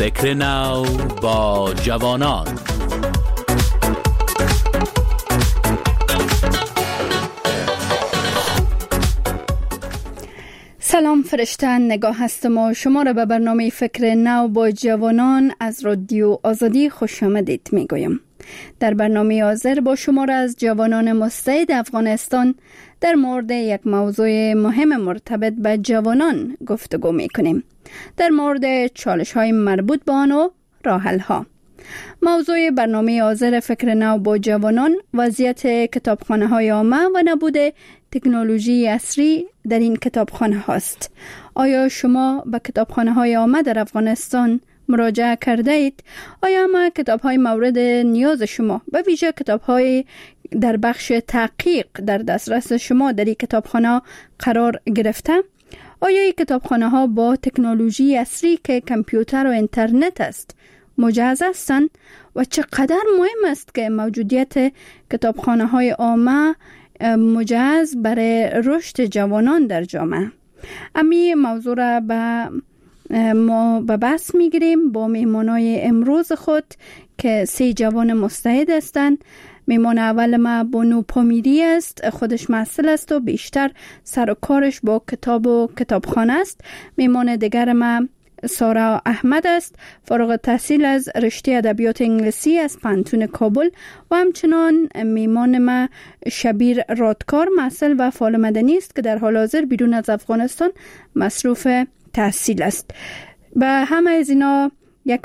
فکر نو با جوانان. سلام فرشته، نگاه هستم و شما را به برنامه فکر نو با جوانان از رادیو آزادی خوش آمدید میگویم. در برنامه حاضر با شما را از جوانان مستعد افغانستان در مورد یک موضوع مهم مرتبط به جوانان گفتگو میکنیم، در مورد چالش های مربوط به آن و راه حل ها. موضوع برنامه حاضر فکر نو با جوانان وضعیت کتابخانه های عامه و نبود تکنولوژی عصری در این کتابخانه هاست. آیا شما به کتابخانه های عامه در افغانستان مراجعه کرده اید؟ آیا همه کتاب های مورد نیاز شما، به ویژه کتاب های در بخش تحقیق، در دسترس شما در این کتابخانه قرار گرفته؟ آیا این کتابخانه ها با تکنولوژی عصری که کامپیوتر و اینترنت است مجهز هستند؟ و چقدر مهم است که موجودیت کتابخانه های عامه مجهز برای رشد جوانان در جامعه؟ امی موضوع را ما به بحث میگیریم با مهمانای امروز خود که 3 جوان مستعد هستند. مهمان اول ما بانو پامیری است، خودش محصل است و بیشتر سر و کارش با کتاب و کتابخانه است. مهمان دیگر ما سارا احمد است، فارغ التحصیل از رشته ادبیات انگلیسی از پانتون کابل و همچنان میمان ما شبیر رادکار، محصل و فعال مدنی است که در حال حاضر بیرون از افغانستان مصروف تحصیل است. به همه از اینا یک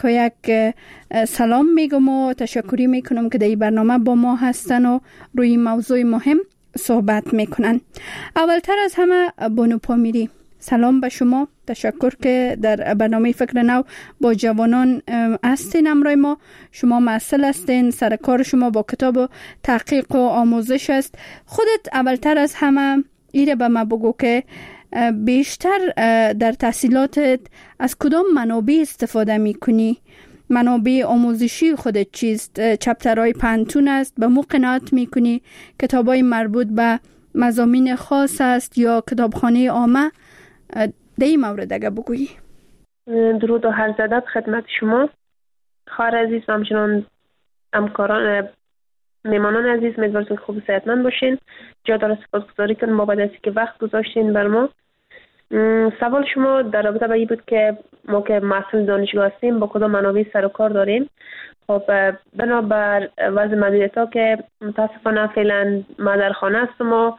سلام میگم و تشکری میکنم که در این برنامه با ما هستن و روی موضوع مهم صحبت میکنن. اولتر از همه بانو پامیری، سلام به شما. تشکر که در برنامه فکر نو با جوانان هستین همراه ما. شما محصل هستین، سر کار شما با کتاب و تحقیق و آموزش است. خودت اولتر از همه ایره به ما بگو که بیشتر در تحصیلاتت از کدام منابع استفاده میکنی؟ منابع آموزشی خودت چیست؟ چپترهای پانتون است؟ به مو قناعت میکنی؟ کتابای مربوط به مضامین خاص است یا کتابخانه عامه؟ در این مورد اگه بگویی. درود و هر زدت خدمت شما خواهر عزیز و همچنان همکاران میمانان عزیز. امیدوارم که خوب و صحتمند باشین. جا داره سپاسگزاری کنم بابت اینکه که وقت گذاشتین بر ما. سوال شما در رابطه با این بود که ما که مسئول دانشگاه هستیم با کدام منابع سر و کار داریم. خب بنابر وضع مدیریت‌ها که متاسفانه فعلا ما در خانه هستم و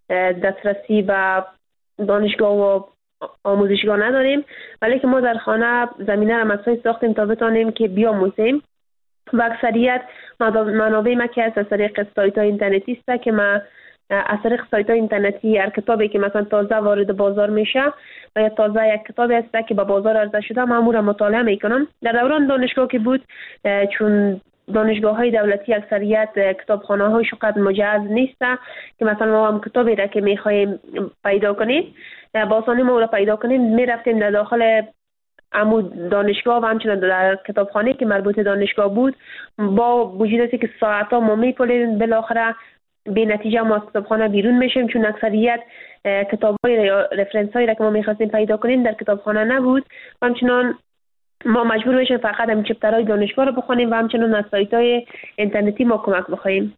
دسترسی به دانشگاه و آموزشگاه نداریم، ولی که ما در خانه زمینه را مساعد ساختیم تا بتانیم که بیاموزیم و اکثریت منابع ما که از طریق سایت های اینترنتی است که ما از طریق سایت های اینترنتی هر کتابی که مثلا تازه وارد بازار میشه و یا تازه یک کتابی است که به بازار عرضه شده ما را مطالعه میکنم. در دوران دانشگاه که بود، چون دانشگاه های دولتی اکثریت کتابخانه های شقد مجهز نیست که مثلا ما هم کتابی را که میخوایم پیدا کنیم با آسانی ما را پیدا کنیم، میرفتیم در داخل عمود دانشگاه و همچنان در کتابخانه که مربوط دانشگاه بود. با وجود است که ساعت‌ها ما میپلیم، بالاخره به نتیجه ما از کتابخانه بیرون میشیم، چون اکثریت کتاب‌های یا رفرنس‌هایی را که ما می‌خواستیم پیدا کنیم در کتابخانه نبود و همچنان ما مجبور میشیم فقط همین چپترهای دانشگاه رو بخونیم و همچنان از سایت‌های اینترنتی ما کمک بخوایم.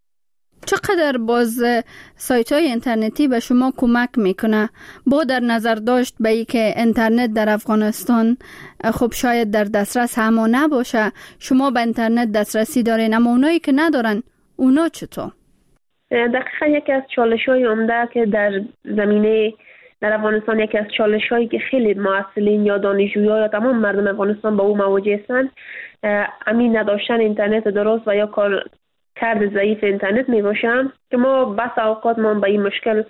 چقدر باز سایت های اینترنتی به شما کمک میکنه؟ با در نظر داشت به ای که اینترنت در افغانستان خب شاید در دسترس همه نباشه، شما به اینترنت دسترسی دارین، اما اونایی که ندارن اونا چطور؟ دقیقا یکی از چالش های عمده که در زمینه در افغانستان، یکی از چالش هایی که خیلی محصلین یا دانشجویان یا تمام مردم افغانستان با او مواجه هستند، همین نداشتن اینترنت درست و یا کارد ضعیف اینترنت می باشم که ما بس اوقات ما با این مشکل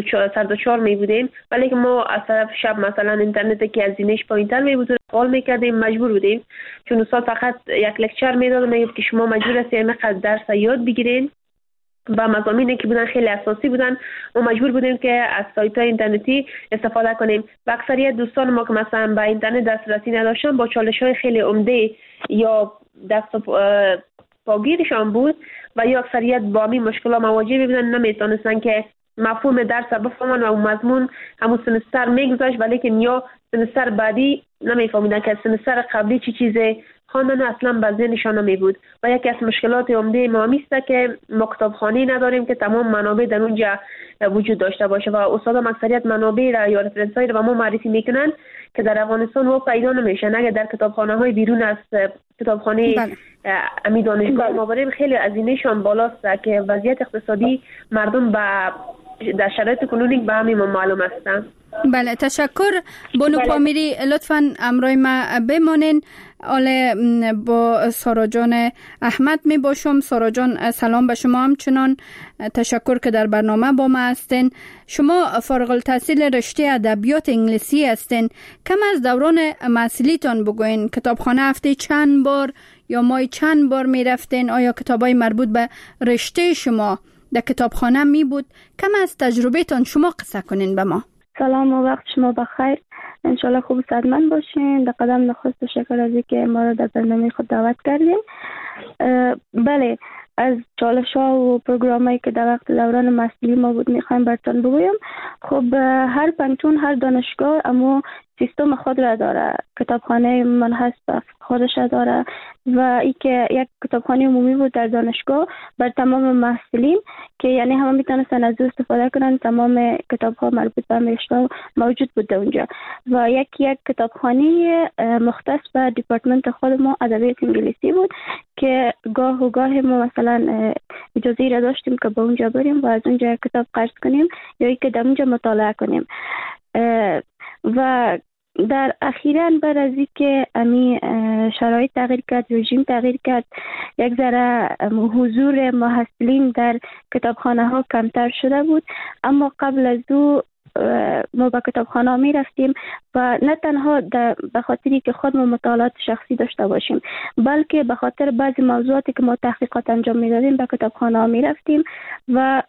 سر می بودیم، ولی که ما از طرف شب مثلا اینترنت که هزینه‌اش پایین‌تر می بود قال میکردیم، مجبور بودیم چون استاد فقط یک لکچر میداد میگفت که شما مجبور هستید اینقدر درس یاد بگیرین و مضامینی که بودن خیلی اساسی بودن ما مجبور بودیم که از سایت های اینترنتی استفاده کنیم و اکثریت دوستان ما که مثلا با اینترنت دسترسی نداشتن با چالش های خیلی عمده یا دست پاگیرشان بود و یا اکثریت با همین مشکلات مواجه بودن، نمیتونستن که مفهوم درس بفهمن و مضمون همون سمستر میگذاشت، ولی که یا سمستر بعدی نمیفهمیدن که سمستر قبلی چی چیزه، خواندن اصلا به ذهنشان نمی بود. و یکی از مشکلات عمده ما میسته که ما کتابخانه نداریم که تمام منابع در اونجا وجود داشته باشه و استادان اکثریت منابع را یا رفرنس‌های را به ما معرفی میکنن که در افغانستان و پیدا نمیشن. اگر در کتابخانه‌های بیرون از کتابخانه امی دانشگاه ما بریم، خیلی هزینه‌شان بالاست که وضعیت اقتصادی مردم در شرایط کنونی به همین معلوم هستند. بله، تشکر. بانو پامیری لطفاً امروی ما بمانین. آله با سارا جان احمد می باشم. سارا جان سلام به شما. همچنان تشکر که در برنامه با ما هستین. شما فارغ التحصیل رشته ادبیات انگلیسی هستین. کم از دوران محصولیتان بگوین. کتابخانه هفته چند بار یا ماهی چند بار می رفتین؟ آیا کتابای مربوط به رشته شما در کتابخانه می بود؟ کم از تجربهتان شما قصه کنین به ما. سلام و وقت شما بخیر. انشالله خوب صحتمند باشین. در قدم نخست تشکر از اینکه ما را در برنامه خود دعوت کردین. بله، از چالش‌ها و پروگرامایی که در وقت دوران محصولی ما بود میخوایم براتون بگویم. خب هر پنتون، هر دانشگاه اما سیستم خود را داره، کتابخانه منحصر به خودش را داره و ای که یک کتابخانه عمومی بود در دانشگاه بر تمام محصلین که یعنی همه میتونستن از او استفاده کنن. تمام کتاب‌ها مربوط به رشته موجود بود اونجا و یک کتابخانه مختص به دیپارتمنت خود ما ادبیات انگلیسی بود که گاه و گاه ما مثلا اجازه را داشتیم که به اونجا بریم و از اونجا کتاب قرض کنیم یا ای که در اونجا مطالعه کنیم. و در اخیراً بعد از اینکه امی شرایط تغییر کرد، رژیم تغییر کرد، یک ذره حضور محصلین در کتابخانه ها کمتر شده بود. اما قبل از او ما به کتابخانه می رفتیم و نه تنها به خاطری که خود ما مطالعات شخصی داشته باشیم، بلکه به خاطر بعضی موضوعاتی که ما تحقیقات انجام می دادیم به کتابخانه ها می رفتیم و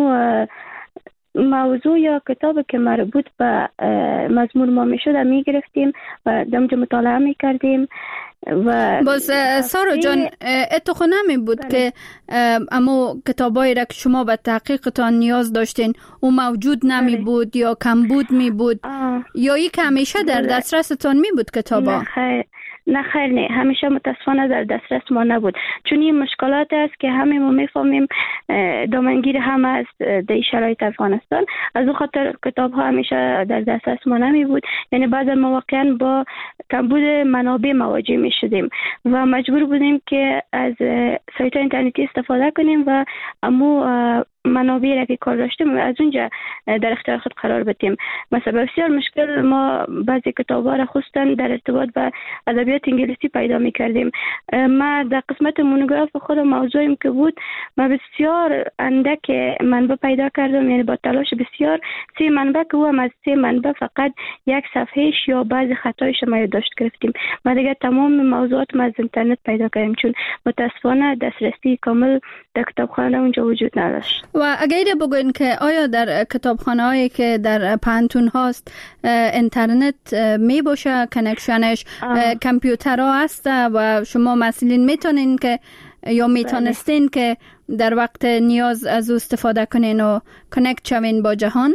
موضوع یا کتابی که مربوط به مضمون ما می شده می گرفتیم و دمجا مطالعه می کردیم. و باز سارا جان اتخو نمی بود که اما کتابایی را که شما به تحقیقتان نیاز داشتین او موجود نمی بود یا کم بود می بود یا ای که همیشه در دسترستان می بود کتابا؟ نه خیر، نه همیشه متاسفانه در دسترس ما نبود، چون این مشکلات است که همه ما میفهمیم دامنگیر هم است در شرایط افغانستان. از اون خاطر کتاب ها همیشه در دسترس ما نمی بود. یعنی بعضی مواقعا با کمبود منابع مواجه می شدیم و مجبور بودیم که از سایت اینترنتی استفاده کنیم و منابع را که کار داشتیم از اونجا در اختیار خود قرار بدیم. مثلا بسیار مشکل ما بعضی کتاب‌ها را خصوصا در ارتباط با ادبیات انگلیسی پیدا می‌کردیم. ما در قسمت مونوگراف خود موضوعیم که بود ما بسیار اندک منبع پیدا کردم، یعنی با تلاش بسیار 3 منبع که هم از 3 منبع فقط یک صفحهش یا بعضی خطایش ما یادداشت گرفتیم. ما دیگه تمام موضوعات ما از اینترنت پیدا کردیم چون متاسفانه دسترسی کامل در کتابخانه اونجا وجود نداشت. و اگر بگوین که آیا در کتابخانه هایی که در پانتون هاست اینترنت می باشه، کنکشنش کامپیوتر ها هست و شما مسئولین میتونین که یا میتونستین که در وقت نیاز از او استفاده کنین و کنکت شوین با جهان؟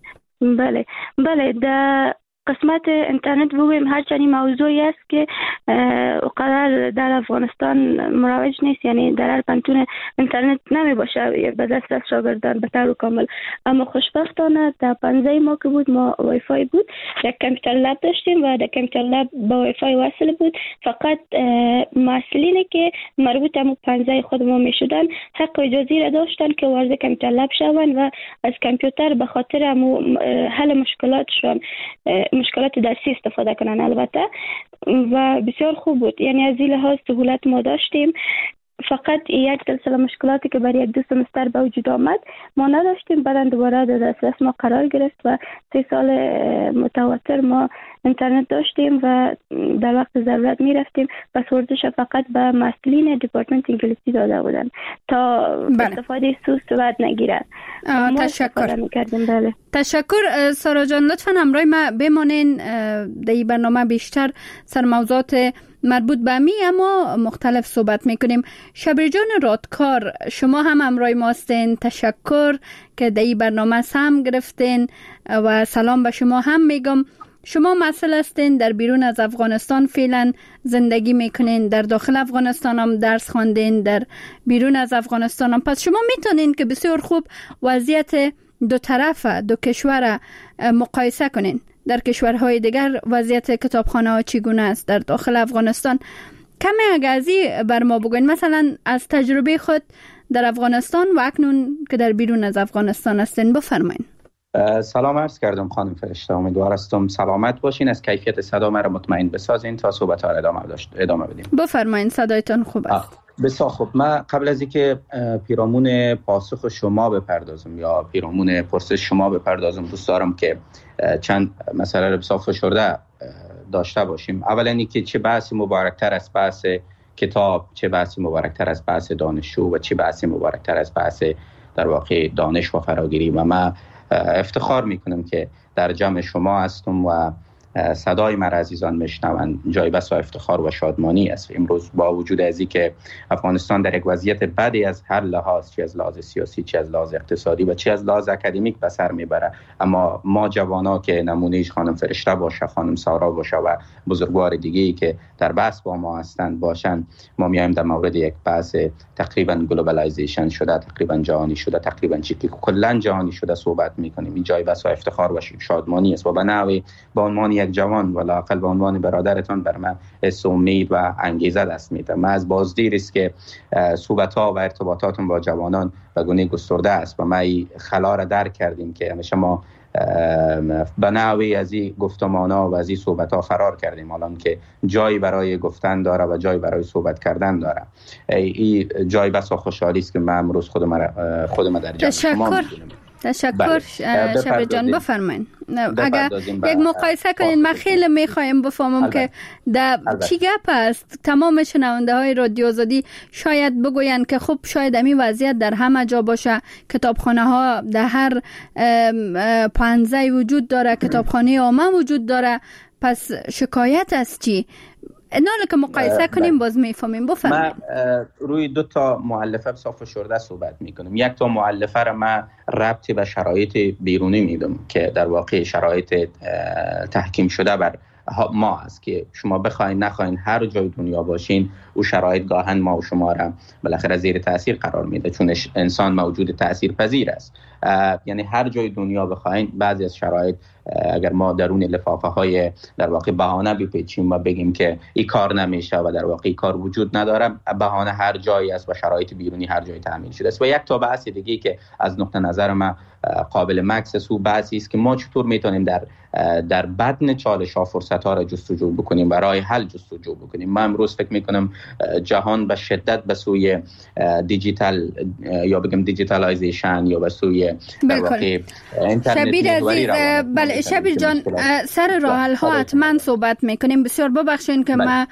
بله در قسمت اینترنت بگویم هرچند موضوعی است که قرار در افغانستان مروج نیست، یعنی در هر پانتون اینترنت نمی باشه به دسترس شاگردان به طور کامل. اما خوشبختانه در پنزه ما که بود ما وای فای بود، یک کامپیوتر لب داشتیم و در کامپیوتر لب با وای فای وصل بود. فقط مسئولینی که مربوط به پنزه خود ما می شدن حق اجازه را داشتن که وارد کامپیوتر لب شوند و از کامپیوتر به خاطر حل مشکلاتشون مشکلات درسی استفاده کنن البته و بسیار خوب بود. یعنی از این لحاظ سهولت ما داشتیم. فقط یک سلسله مشکلاتی که برای 2 سمستر به وجود آمد ما نداشتیم، بعد دوباره در دسترس ما قرار گرفت و 3 سال متواتر ما اینترنت داشتیم و در وقت ضرورت می رفتیم. پس ورزش فقط به مسئولین دیپارتمنت انگلیسی داده بودن تا استفاده سوء صورت نگیره. تشکر. بله. تشکر سارا جان. لطفا همراه ما بمانین. در این برنامه بیشتر سر موضوعات مربوط به می اما مختلف صحبت میکنیم. شبیر جان رادکار، شما هم همراه ما هستین. تشکر که در این برنامه سهم گرفتین و سلام به شما هم میگم. شما مسئول هستین، در بیرون از افغانستان فعلا زندگی میکنین، در داخل افغانستان هم درس خواندین، در بیرون از افغانستان هم. پس شما میتونین که بسیار خوب وضعیت دو طرف دو کشور مقایسه کنین. در کشورهای دیگر وضعیت کتابخانه ها چگونه است، در داخل افغانستان کمی اگه بر ما بگوین، مثلا از تجربه خود در افغانستان و اکنون که در بیرون از افغانستان هستین بفرمایین. سلام عرض کردم خانم فرشته، امیدوار هستم سلامت باشین. از کیفیت صدا مرا مطمئن بسازین تا صحبت ها ادامه بدیم. بفرمایین، صدایتان خوب است. بسیار خوب. من قبل از اینکه پیرامون پاسخ شما بپردازم یا پیرامون پرسش شما بپردازم، دوست دارم که چند مسئله رو بسیار فشرده داشته باشیم. اولا اینکه چه بحثی مبارکتر از بحث کتاب، چه بحثی مبارکتر از بحث دانشجو و چه بحثی مبارکتر از بحث در واقع دانش و فراگیری. و من افتخار میکنم که در جمع شما هستم و صدای مرا عزیزان میشنوند. جای بس و افتخار و شادمانی است امروز با وجود از اینکه افغانستان در یک وضعیت بدی از هر لحاظ، چه از لحاظ سیاسی، چه از لحاظ اقتصادی و چه از لحاظ اکادمیک به سر میبره، اما ما جوانا که نمونهش خانم فرشته باشه، خانم سارا باشه و بزرگوار دیگه‌ای که در بحث با ما هستند باشند، ما میایم در مورد یک بحث تقریبا گلوبالایزیشن شده، تقریبا جهانی شده، تقریبا چیزی کلا جهانی شده صحبت میکنیم. این جای بس و افتخار و شادمانی است و به نحوی به عنوان یک جوان و لااقل به عنوان برادرتان بر من حس امید و انگیزه دست میده. من از بازدیر است که صحبت‌ها و ارتباطاتون با جوانان به گونه گسترده است و ما این خلا را درک کردیم که همیشه ما به نحوی از این گفتمان‌ها و از این صحبت‌ها فرار کردیم، الان که جایی برای گفتن داره و جایی برای صحبت کردن داره. این جای بس خوشحالی است که من امروز خودم در جمع شما می‌بینم. تشکر شبیر جان. بفرمایید اگر یک مقایسه کنین. من خیلی میخوایم بفهمم که در چی گپ است. تمام شنونده های رادیو آزادی شاید بگوین که خب شاید امی وضعیت در همه جا باشه، کتابخانه ها در هر پنزه وجود داره، کتابخانه عامه وجود داره، پس شکایت است چی؟ اینا که مقایسه کنیم باز میفهمیم. بفرمایید. من روی دو تا مؤلفه صاف و شورده صحبت میکنم. یک تا مؤلفه را من ربطی به شرایط بیرونی میدم که در واقع شرایط تحکیم شده بر ما است که شما بخواین نخواین هر جای دنیا باشین او شرایط گاهن ما و شما را بالاخره زیر تاثیر قرار میده، چون انسان موجود تاثیر پذیر است. یعنی هر جای دنیا بخواین بعضی از شرایط اگر ما درون لفافه های در واقع بهانه بپیچیم و بگیم که این کار نمیشه و در واقع این کار وجود نداره، بهانه هر جایی است و شرایط بیرونی هر جایی تامین شده است. و یک تا بحث دیگه که از نقطه نظر من قابل مکس است، او بحثی است که ما چطور میتونیم در بدن چالش ها فرصت ها را جستجو بکنیم، برای حل جستجو بکنیم. من امروز فکر میکنم جهان به شدت به سوی دیجیتال یا بگم دیجیتالایزیشن یا به سوی در واقع اینترنت شبیر عزیز. بله شبیر جان، سر راه حل ها حتما صحبت میکنیم. بسیار ببخشید که من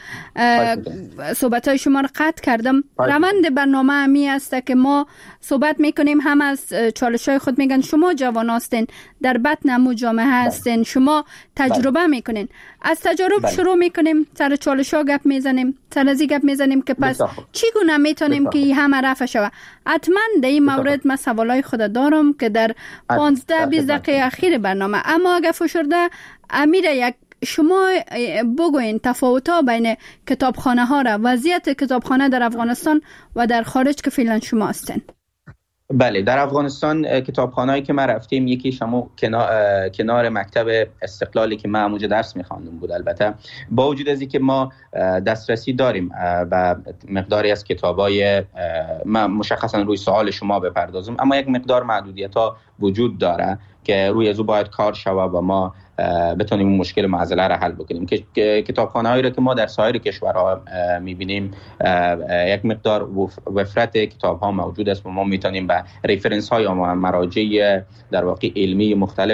صحبت های شما را قطع کردم. روند برنامه همی است که ما صحبت میکنیم، هم از چالش های خود میگن. شما جوان هستین، در بطن امو جامعه هستین، شما تجربه میکنین. از تجربه شروع میکنیم، سر چالش ها گپ میزنیم، سر از گپ میزنیم که پس چگونه میتونیم که همه رفع شود. حتما در این مورد من سوالای خود دارم که در 15-20 دقیقه اخیر برنامه، اما اگه فشرده امیر یک شما بگوین تفاوت‌ها بین کتابخانه ها را، وضعیت کتابخانه در افغانستان و در خارج که فعلا شما هستین. بله، در افغانستان کتابخانه‌ای که ما رفتیم یکی شما کنار مکتب استقلالی که من اونجا درس می‌خواندم بود. البته با وجود از اینکه ما دسترسی داریم و مقداری از کتابای من مشخصا روی سوال شما بپردازم، اما یک مقدار محدودیت‌ها وجود داره که روی از او باید کار شود و ما بتونیم اون مشکل معضله را حل بکنیم. که کتابخانه‌هایی را که ما در سایر کشورها می‌بینیم یک مقدار وفرت کتاب‌ها موجود است و ما می‌تونیم به ریفرنس‌های و مراجع در واقع علمی مختلف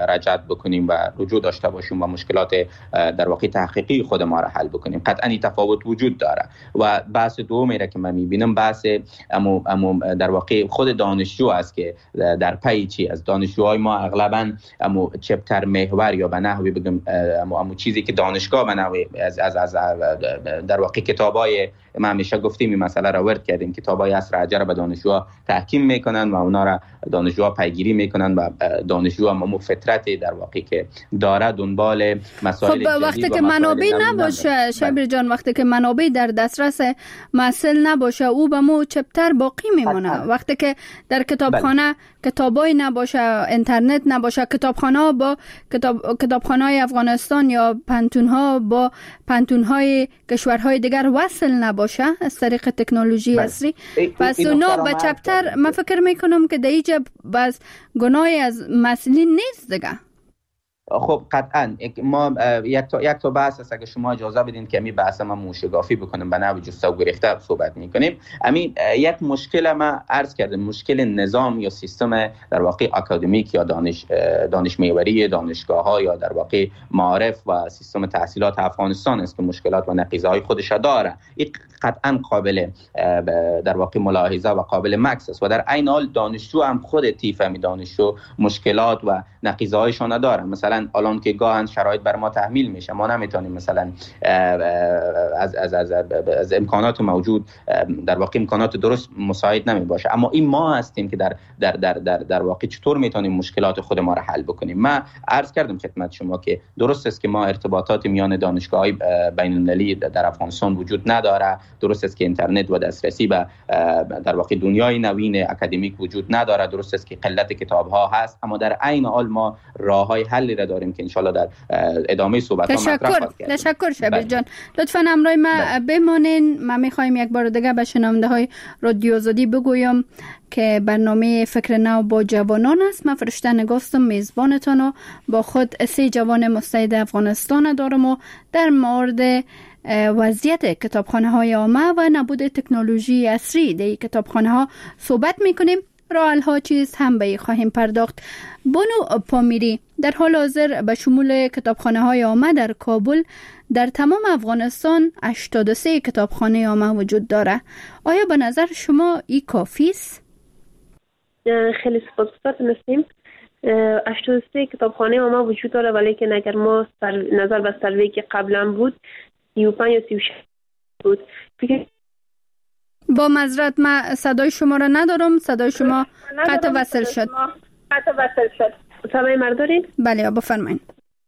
رجعت بکنیم و رجوع داشته باشیم و مشکلات در واقع تحقیقی خود ما را حل بکنیم. قطعا تفاوت وجود داره. و بحث دومی را که من میبینم بحث در واقع خود دانشجو است که در پی چی از دانشجوهای ما اغلبا چپتر محور یا به نحوی بگم چیزی که دانشگاه به نحوی از در واقع کتابای ما همیشه گفتیم این مسئله را ورد کردیم، کتابای عصر حجر به دانشجوها تحکیم میکنن و اونا را دانشجوها پیگیری میکنن و دانشجو هم فطرتی در واقع که داره دنبال مسائل جدید. خب وقتی که منابع نباشه شبیر جان، وقتی که منابع در دسترس محصل نباشه او به مو چپتر باقی میمونه. وقتی که در کتابخانه کتابای نباشه، اینترنت نباشه، کتابخانه با کتابخانه‌های افغانستان یا پانتون‌ها با پانتون‌های کشورهای دیگر وصل نباشه از طریق تکنولوژی عصری، پس اونا به چپتر من فکر میکنم که دیگه بس گناهی از مسئولین نیست دیگه. خب قطعا ما یک تا بحث است اگه شما اجازه بدین که همین بحث ما موشگافی بکنیم به نحو جسته و گریخته صحبت میکنیم. همین یک مشکل ما عرض کردم، مشکل نظام یا سیستم در واقع اکادمیک یا دانش محوری دانشگاه‌ها یا در واقع معارف و سیستم تحصیلات افغانستان است که مشکلات و نقیضه‌های خودش داره. این قطعا قابل در واقع ملاحظه و قابل مکس است و در عین حال دانشجو هم خود تیفهمی دانشجو مشکلات و نقیضه‌هایشان داره. مثلا الان که گاهن شرایط بر ما تحمیل میشه، ما نمیتونیم مثلا از امکانات موجود در واقع امکانات درست مساعد نمی باشه، اما این ما هستیم که در واقع چطور میتونیم مشکلات خود ما را حل بکنیم. من عرض کردم خدمت شما که درست است که ما ارتباطات میان دانشگاه‌های بین‌المللی در افغانستان وجود نداره، درست است که اینترنت و دسترسی به در واقع دنیای نوین اکادمیک وجود نداره، درست است که قلت کتاب‌ها هست، اما در عین حال ما راه‌های حلی را داریم که ان شاءالله در ادامه صحبت‌ها مطرح خواهیم کرد. تشکر شبیر جان. لطفاً همراه ما بمانین. ما می‌خوایم یک بار دیگه به شنونده‌های رادیو آزادی بگویم که برنامه فکر نو با جوانان است. من فرشته نگاستم میزبانتان و با خود 3 جوان مستعد افغانستان دارم و در مورد وضعیت کتابخانه‌های عامه و نبود تکنولوژی عصری در کتابخانه‌ها صحبت می‌کنیم. راه حل‌ها چیست هم به خواهیم پرداخت. بانو پامیری، در حال حاضر به شمول کتابخانه‌های عامه در کابل در تمام افغانستان 83 کتابخانه عامه وجود داره. آیا به نظر شما این کافی است؟ خیلی سپاسگزارم هستیم. 83 کتابخانه عامه وجود داره، ولی که اگر ما نظر به سروی که قبلا بود 35 یا 36 بود. با معذرت من صدای شما را ندارم، صدای شما قطع وصل شد. صدای مرا دارید؟ بله بفرمایید.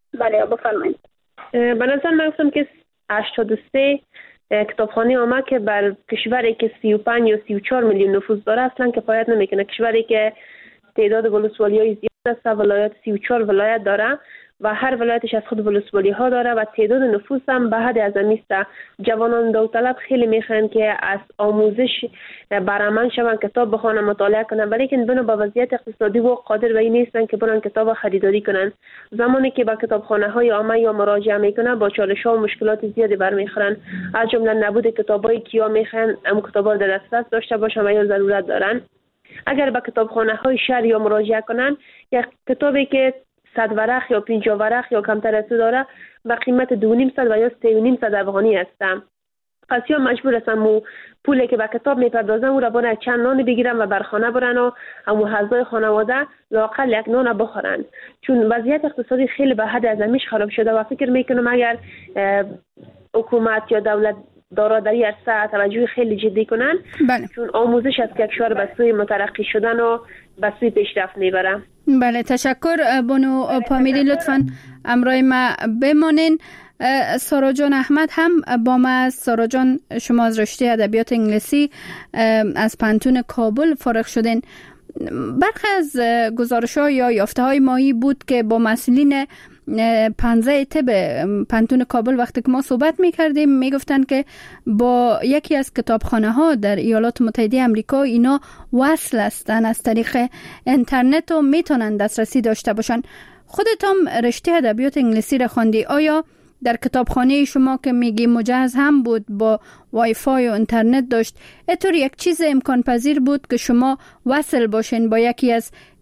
به نظر من گفتم که 83 کتابخانه عامه که بر کشوری که 35 یا 34 میلیون نفوس داره اصلا کفایت نمیکنه. کشوری که تعداد ولسوالی‌های زیاد است، ولایت 34 ولایت داره و هر ولایتش از خود ولسوالی ها داره و تعداد نفوس هم به حد اعظمی است. جوانان داوطلب خیلی میخوان که از آموزش برآمد شوند، کتاب بخوانن، مطالعه کنن، ولی که بنا با وضعیت اقتصادی و قادر به این نیستن که برن کتاب خریداری کنن. زمانی که با کتابخانه های عامه یا مراجعه میکنن با چالش ها و مشکلات زیادی برمیخورن، از جمله نبود کتابای کیا میخوان ام کتابا در دسترس داشته باشن و یا ضرورت دارن. اگر به کتابخانه های شهر یا مراجعه کنن، یک کتابی که 100 ورق یا 50 ورق یا کمتر از داره و قیمت 2.5 و یا 3.5 افغانی هستم. پس یا مجبور هستم پولی که به کتاب میپردازن او را باید چند نان بگیرن و بر خانه برن و همو حضای خانواده لااقل یک نان بخورن، چون وضعیت اقتصادی خیلی به حد اعظمیش خراب شده و فکر میکنم اگر حکومت یا دولت دارا در این عرصه توجه خیلی جدی کنن، بله. چون آموزش از کشور به سوی مترقی شدن و به سوی پیشرفت میبره. بله تشکر بانو پامیری، لطفاً همراه ما بمانین. سارا جان احمد هم با ما است. سارا جان شما از رشته ادبیات انگلیسی از پانتون کابل فارغ شدین. برخی از گزارش‌ها یا یافته‌های مایی بود که با مسئولین 15 طب پانتون کابل وقتی که ما صحبت می‌کردیم میگفتن که با یکی از کتابخانه‌ها در ایالات متحده آمریکا اینا وصل هستن از طریق اینترنت و میتونن دسترسی داشته باشن. خودت هم رشته ادبیات انگلیسی را خواندی، آیا در کتابخانه شما که میگی مجهز هم بود با وای فای و اینترنت داشت، اینطور یک چیز امکان پذیر بود که شما وصل باشین با یکی از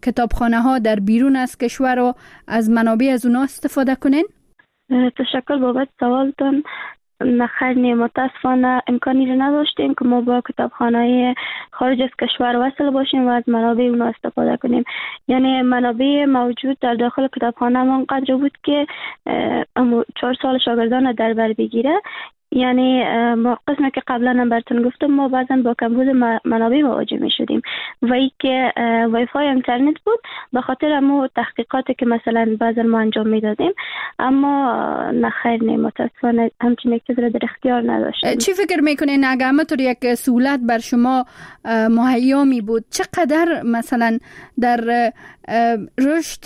کتابخانه ها در بیرون از کشور و از منابع از اونا استفاده کنین؟ تشکر بابت سوالتون. خیلی متاسفانه امکانی رو نداشتیم که ما با کتابخانه خارج از کشور وصل باشیم و از منابع اونا استفاده کنیم. یعنی منابع موجود در داخل کتابخانه ما قدر بود که 4 سال شاگردان در بر بگیره. یعنی ما قسمی که قبلا هم براتون گفتم ما بعضا با کمبود منابع مواجه می شدیم و ای که وای فای اینترنت بود به خاطر ما تحقیقاتی که مثلا بعضا ما انجام می دادیم، اما نخیر متاسفانه همچین چیزی رو در اختیار نداشتیم. چی فکر میکنین اگه همطور یک سهولت بر شما مهیا می بود چقدر مثلا در رشد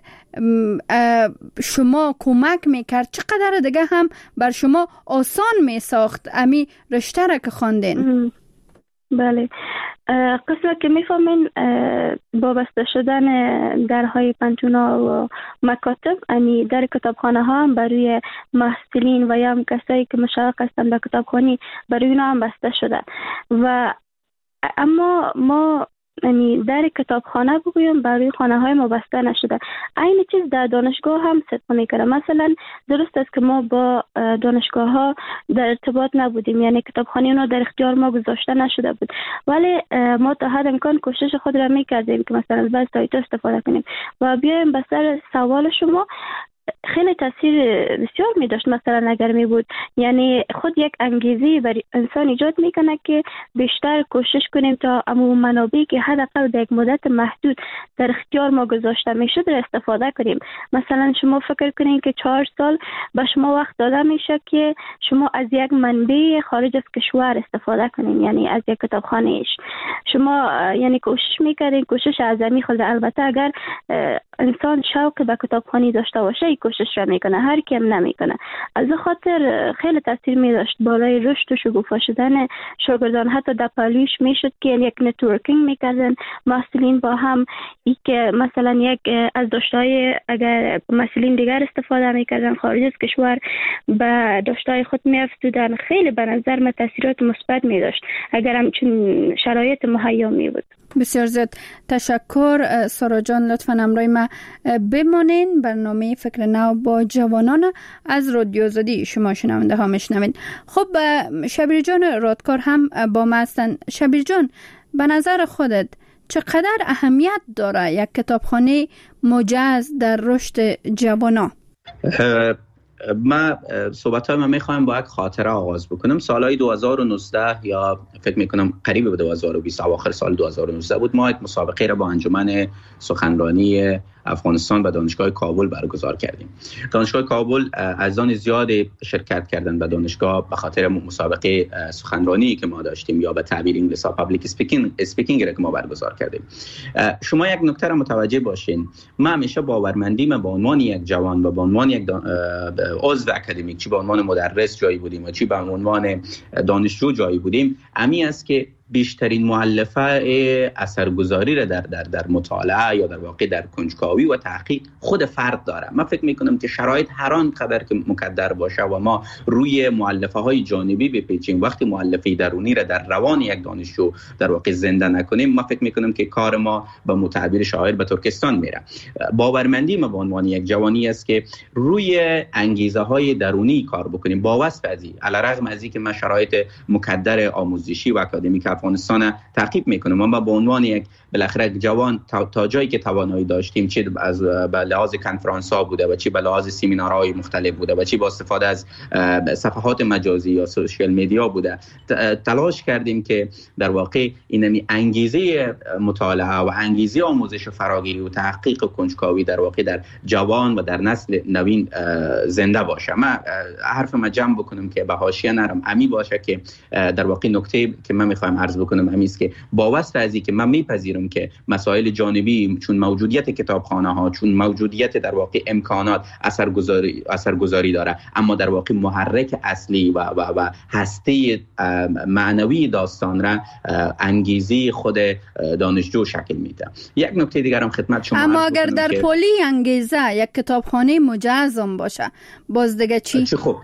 شما کمک میکرد، چقدر دیگه هم بر شما آسان میساخت امی رشته را که خواندین؟ بله، قسمت که میفهمین وابسته شدن درهای پنتونا و مکاتب، امی در کتابخانه ها هم برای محصلین و یا هم کسایی که مشوق هستن به کتابخوانی برای اونا هم بسته شده. و اما ما یعنی در کتابخانه بگویم برای خانه های ما بسته نشده. این چیز در دانشگاه هم صدق میکنه. مثلا درست است که ما با دانشگاه ها در ارتباط نبودیم، یعنی کتابخانه اونا در اختیار ما گذاشته نشده بود، ولی ما تا حد امکان کوشش خود را میکردیم که مثلا از سایت استفاده کنیم. و بیایم به سر سوال شما، خیلی تاثیر بسیار می داشت. مثلا اگر می بود یعنی خود یک انگیزه برای انسان ایجاد میکنه که بیشتر کوشش کنیم تا امو منابعی که حداقل در یک مدت محدود در اختیار ما گذاشته میشد را استفاده کنیم. مثلا شما فکر کنین که 4 سال به شما وقت داده میشه که شما از یک منبع خارج از کشور استفاده کنین، یعنی از یک کتابخانه شما یعنی کوشش میکردین، کوشش اعظمی خود. البته اگر انسان شوق به کتابخوانی داشته باشه کوشش را میکنه، هر کیم نمیکنه. از خاطر خیلی تاثیر می داشت بالای رشد و شکوفا شدن شاگردان. حتی در پالیش میشد که یک نتورکینگ میکردن محصلین با هم، ای که مثلا یک از داشتهای اگر محصلین دیگر استفاده میکردن خارج از کشور به داشتهای خود میافزودن. خیلی به نظر من تاثیرات مثبت می داشت اگر همچون شرایط مهیا می بود. بسیار زیاد تشکر. سارا جان لطفاً همراه ما بمانین. برنامه فکر نو با جوانان از رادیو آزادی شما شنونده ها میشنوین. خب شبیر جان رادکار هم با ما هستن. شبیر جان، به نظر خودت چقدر اهمیت داره یک کتابخانه مجهز در رشد جوانان؟ من صحبت‌های من میخوایم با یک خاطره آغاز بکنم. سالهای 2019 یا فکر میکنم قریب به 2020 اواخر سال 2019 بود، ما یک مسابقه را با انجمن سخنرانی افغانستان به دانشگاه کابل برگزار کردیم. دانشگاه کابل عزیزان زیادی شرکت کردن به دانشگاه به خاطر مسابقه سخنرانی که ما داشتیم، یا به تعبیر انگلیسی پابلیک اسپیکینگ را که ما برگزار کردیم. شما یک نکته را متوجه باشین، من همیشه باورمندیم به عنوان یک جوان و به عنوان یک عضو اکادمیک، چی به عنوان مدرس جایی بودیم و چی به عنوان دانشجو جایی بودیم، امی است که بیشترین مؤلفه اثرگذاری را در مطالعه یا در واقع در کنجکاوی و تحقیق خود فرد داره. من فکر میکنم که شرایط هر آن قدر که مقدر باشه و ما روی مؤلفه های جانبی بپیچیم، وقتی مؤلفه درونی را در روان یک دانشجو در واقع زنده نکنیم، من فکر میکنم که کار ما به متعبیر شاعر به ترکستان میره. باورمندی ما به عنوان یک جوانی است که روی انگیزه های درونی کار بکنیم. با وصف از این، علیرغم از این که من شرایط مقدر آموزشی و اکادمیک افغانستان تعقیب میکنم، اما به عنوان یک بالاخره جوان تا جایی که توانایی داشتیم، چه از به لحاظ کنفرانس ها بوده و چه به لحاظ سمینارهای مختلف بوده و چه با استفاده از صفحات مجازی یا سوشال میدیا بوده، تلاش کردیم که در واقع این انگیزه مطالعه و انگیزه آموزش فراگیری و تحقیق و کنجکاوی در واقع در جوان و در نسل نوین زنده باشه. من حرف ما جمع بکنم که به حاشیه نرم، امی باشه که در واقع نکته که من میخوام عرض بکنم امی است که با واسطه از اینکه من میپذیرم که مسائل جانبی چون موجودیت کتابخانه ها، چون موجودیت در واقع امکانات اثرگذاری داره، اما در واقع محرک اصلی و هسته معنوی داستان را انگیزه خود دانشجو شکل میده. یک نکته دیگر هم خدمت شما، اما اگر در پلی انگیزه یک کتابخانه مجهز باشه باز دیگه چی؟ خب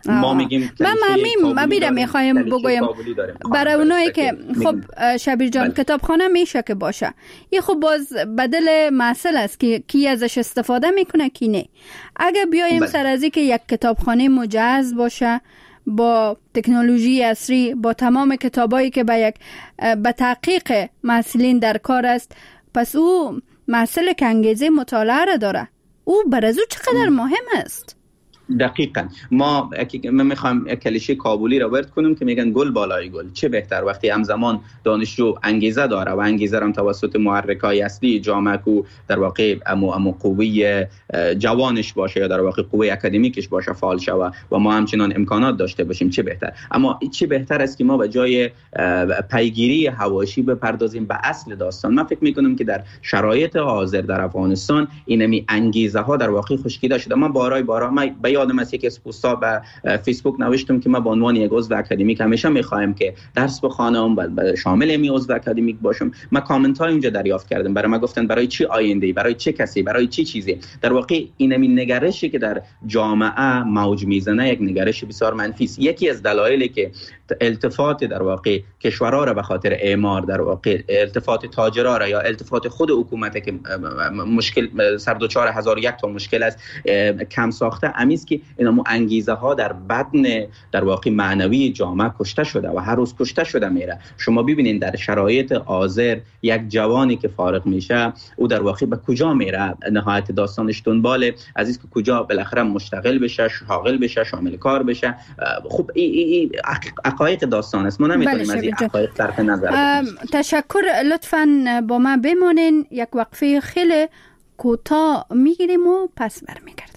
ما میگیم ما میخوایم بگویم برای اونایی که خب شبیر جان کتابخانه میشه که باشه، یه خب باز بدل مسئله است که کی ازش استفاده میکنه کی نه. اگه بیایم سر از که یک کتابخانه مجهز باشه با تکنولوژی عصری، با تمام کتابایی که به تحقیق محصلین در کار است، پس او مسئله که انگیزه مطالعه را داره، او برای او چقدر مهم است. دقیقاً ما میخوایم کلیشه کابلی را ورد کنیم که میگن گل بالای گل. چه بهتر وقتی همزمان دانشجو انگیزه داره و انگیزه را توسط محرک‌های اصلی جامعه کو در واقع امو قوی جوانش باشه یا در واقع قوی اکادمیکش باشه فعال شوه و ما همچنان امکانات داشته باشیم، چه بهتر. اما چه بهتر است که ما به جای پیگیری حواشی بپردازیم به اصل داستان. من فکر میکنم که در شرایط حاضر در افغانستان اینمی انگیزه ها در واقع خشکیده شده. من بارها یادم است که پست‌ها به فیسبوک نوشتم که ما به عنوان یک عضو اکادمیک همیشه می‌خوایم که درس بخوانم و شامل می عضو اکادمیک باشم. من کامنت‌های اونجا دریافت کردم، برای ما گفتن برای چی آینده‌ای، برای چه کسی، برای چه چیزی. در واقع این نگرشی که در جامعه موج میزنه یک نگرش بسیار منفی است. یکی از دلایلی که التفات در واقع کشورها را به خاطر اعمار، در واقع التفات تاجرها را یا التفات خود حکومت که مشکل سر دوچار 1001 تا مشکل است کم ساخته، امیز که اینا انگیزه ها در بدن در واقع معنوی جامعه کشته شده و هر روز کشته شده میره. شما ببینید در شرایط حاضر یک جوانی که فارغ میشه او در واقع به کجا میره؟ نهایت داستانش دنبال عزیز که کجا بالاخره مشتغل بشه، شاغل بشه، شامل کار بشه. خب این حقایق داستان است، ما نمیتونیم از این حقایق طرف نظر تشکر. لطفاً با ما بمونین، یک وقفه خیلی کوتاه میگیریم و پس برمیگردیم.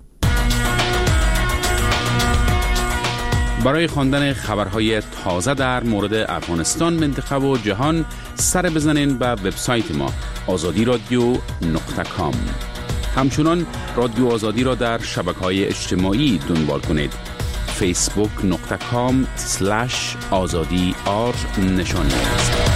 برای خواندن خبرهای تازه در مورد افغانستان، منطقه و جهان سر بزنین به وبسایت ما azadi.radio.com. همچنان رادیو آزادی را در شبکه‌های اجتماعی دنبال کنید. facebook.com/azadi_r نشانی است.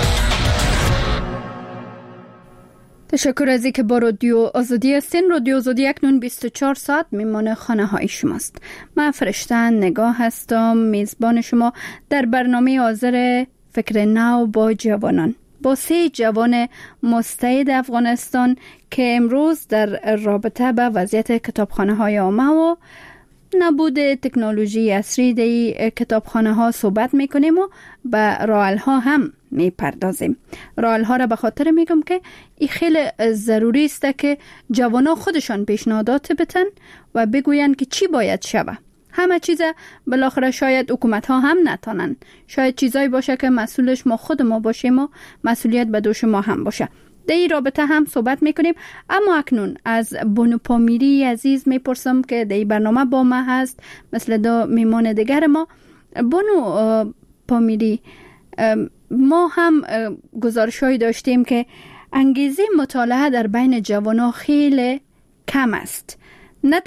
تشکر از اینکه با رادیو آزادی هستین. رادیو آزادی اکنون 24 ساعت میمانه خانه های شماست. من فرشته نگاه هستم، میزبان شما در برنامه آذر فکر نو با جوانان، با 3 جوان مستعد افغانستان که امروز در رابطه به وضعیت کتابخانه های عامه و نبود تکنولوژی عصری در کتابخانه ها صحبت میکنیم و به راه‌حل ها هم میپردازیم. راه‌حل ها را به خاطر میگم که این خیلی ضروری است که جوانا خودشان پیشنهادات بتن و بگوین که چی باید شود. همه چیز بالاخره شاید حکومت ها هم نتانن، شاید چیزایی باشه که مسئولش ما خود ما باشیم و مسئولیت به دوش ما هم باشه. در این رابطه هم صحبت میکنیم. اما اکنون از بانو پامیری عزیز میپرسم که در این برنامه با ما هست مثل دو میمان دیگر ما. بانو پامیری، ما هم گزارش‌هایی داشتیم که انگیزه مطالعه در بین جوانان خیلی کم است. نه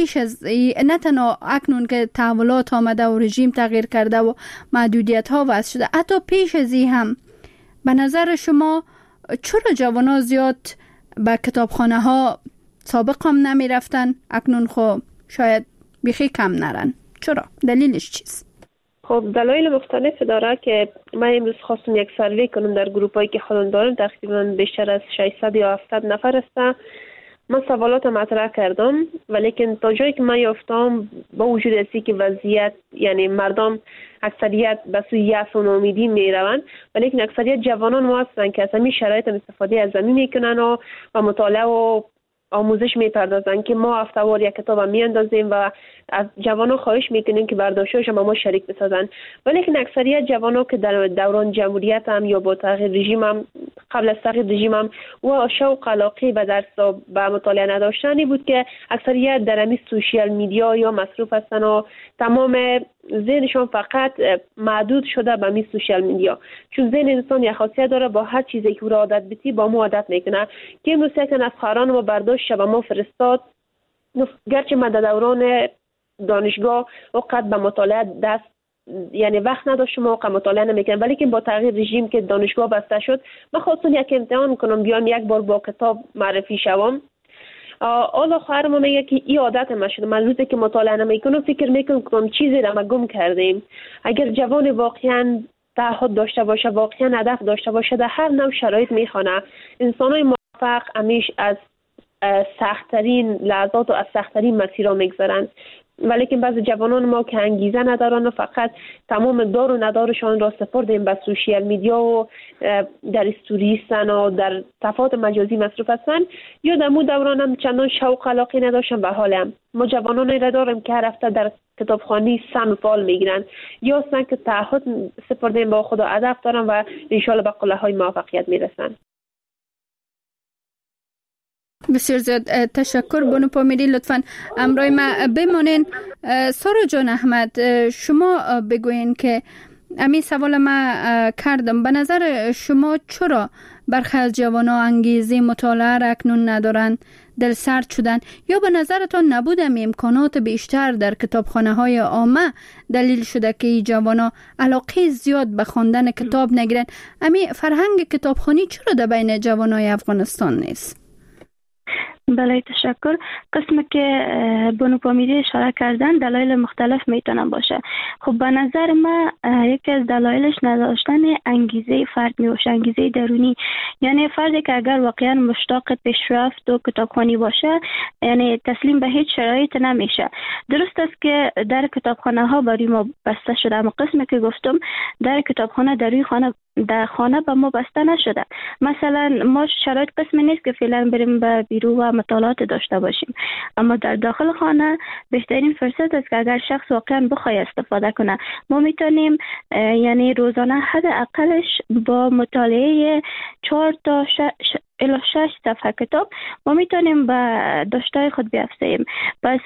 تنها اکنون که تحولات آمده و رژیم تغییر کرده و محدودیت‌ها وضع شده، حتی پیش از این هم به نظر شما چرا جوانان زیاد به کتابخانه ها سابق هم نمی رفتن، اکنون خب شاید بیخی کم نرن؟ چرا؟ دلیلش چیست؟ خب دلایل مختلف داره که من امروز خواستم یک سروی کنم در گروپ هایی که خودم دارم، تقریبا بیشتر از 600 یا 700 نفر است. من سوالات مطرح کردم ولیکن تا جایی که من یافتم با وجود ازی که وضعیت یعنی مردم اکثریت به سوی یأس و ناامیدی میروند، ولیکن اکثریت جوانان ما هستند که از همین شرایط استفاده از زمین میکنن و مطالعه و آموزش میپردازن که ما هفته‌وار یک کتاب میاندازیم و از جوانان خواهش میکنیم که برداشت‌هاشون با ما شریک بسازن. ولیکن اکثریت جوانان که در دوران جمهوریت هم یا با تغییر رژیم هم قبل از تغییر رژیم هم و شوق علاقه به درس و به مطالعه نداشتنی بود که اکثریت در همین سوشیال میدیا یا مصروف هستن و تمام ذهنشون فقط محدود شده به می سوشیال میدیا. چون ذهن انسان یک خاصیت داره، با هر چیزی که او را عادت بتی با ما عادت میکنه. که امروز یکن از خاران ما برداشت به ما فرستاد، گرچه من در دوران دانشگاه وقت به مطالعه دست یعنی وقت نداشتم و مطالعه نمیکنم، ولی که با تغییر رژیم که دانشگاه بسته شد من خواستم یک امتحان کنم، بیام یک بار با کتاب معرفی شوم حالا خواهرم میگه که این عادت ما شده، من روزی که مطالعه نمیکنم فکر میکنم چیزی را ما گم کردیم. اگر جوان واقعا تعهد داشته باشه، واقعا هدف داشته باشه، در هر نوع شرایط میخونه. انسانای موفق همیشه از سخت‌ترین لحظات و از سخت‌ترین مسیرها میگذرن، ولی که بعضی جوانان ما که انگیزه ندارن و فقط تمام دار و ندارشان را سپردیم به سوشیال میدیا و در استوریستن و در صفحات مجازی مصروف هستن، یا در مو دوران هم چندان شوق علاقه نداشتن به حالم. ما جوانانی را داریم که هر هفته در کتابخوانی سن فال میگیرن، یا هستن که تعهد سپردیم با خدا، هدف دارن و انشالله به قله های موفقیت میرسن. بسیار زیاد تشکر بانو پامیری. لطفاً امرای ما بمانین. سارا جان احمد، شما بگوین که امی سوال ما کردم، به نظر شما چرا برخی از جوانا انگیزه مطالعه را اکنون ندارن، دل سرد شدن، یا به نظرتان نبود امکانات بیشتر در کتابخانه های عامه دلیل شده که این جوانا علاقه زیاد به خواندن کتاب نگیرن؟ امی فرهنگ کتابخوانی چرا در بین جوانای افغانستان نیست؟ بله تشکر. قسم که بانو پامیری اشاره کردن دلایل مختلف میتونن باشه. خب به نظر من یکی از دلایلش نداشتن انگیزه فرد میشه، انگیزه درونی. یعنی فردی که اگر واقعا مشتاق پیشرفت و کتابخوانی باشه، یعنی تسلیم به هیچ شرایط نمیشه. درست است که در کتابخانه ها برای ما بسته شده، اما قسمی که گفتم در کتابخانه در خانه به ما بسته نشده. مثلا ما شرایط قسمی نیست که فعلا بریم به بیرون و مطالعات داشته باشیم، اما در داخل خانه بهترین فرصت است که اگر شخص واقعا بخواد استفاده کنه، ما میتونیم یعنی روزانه حداقلش با مطالعه 4 تا 6 صفحه کتاب ما میتونیم به داشته‌های خود بیافزاییم. پس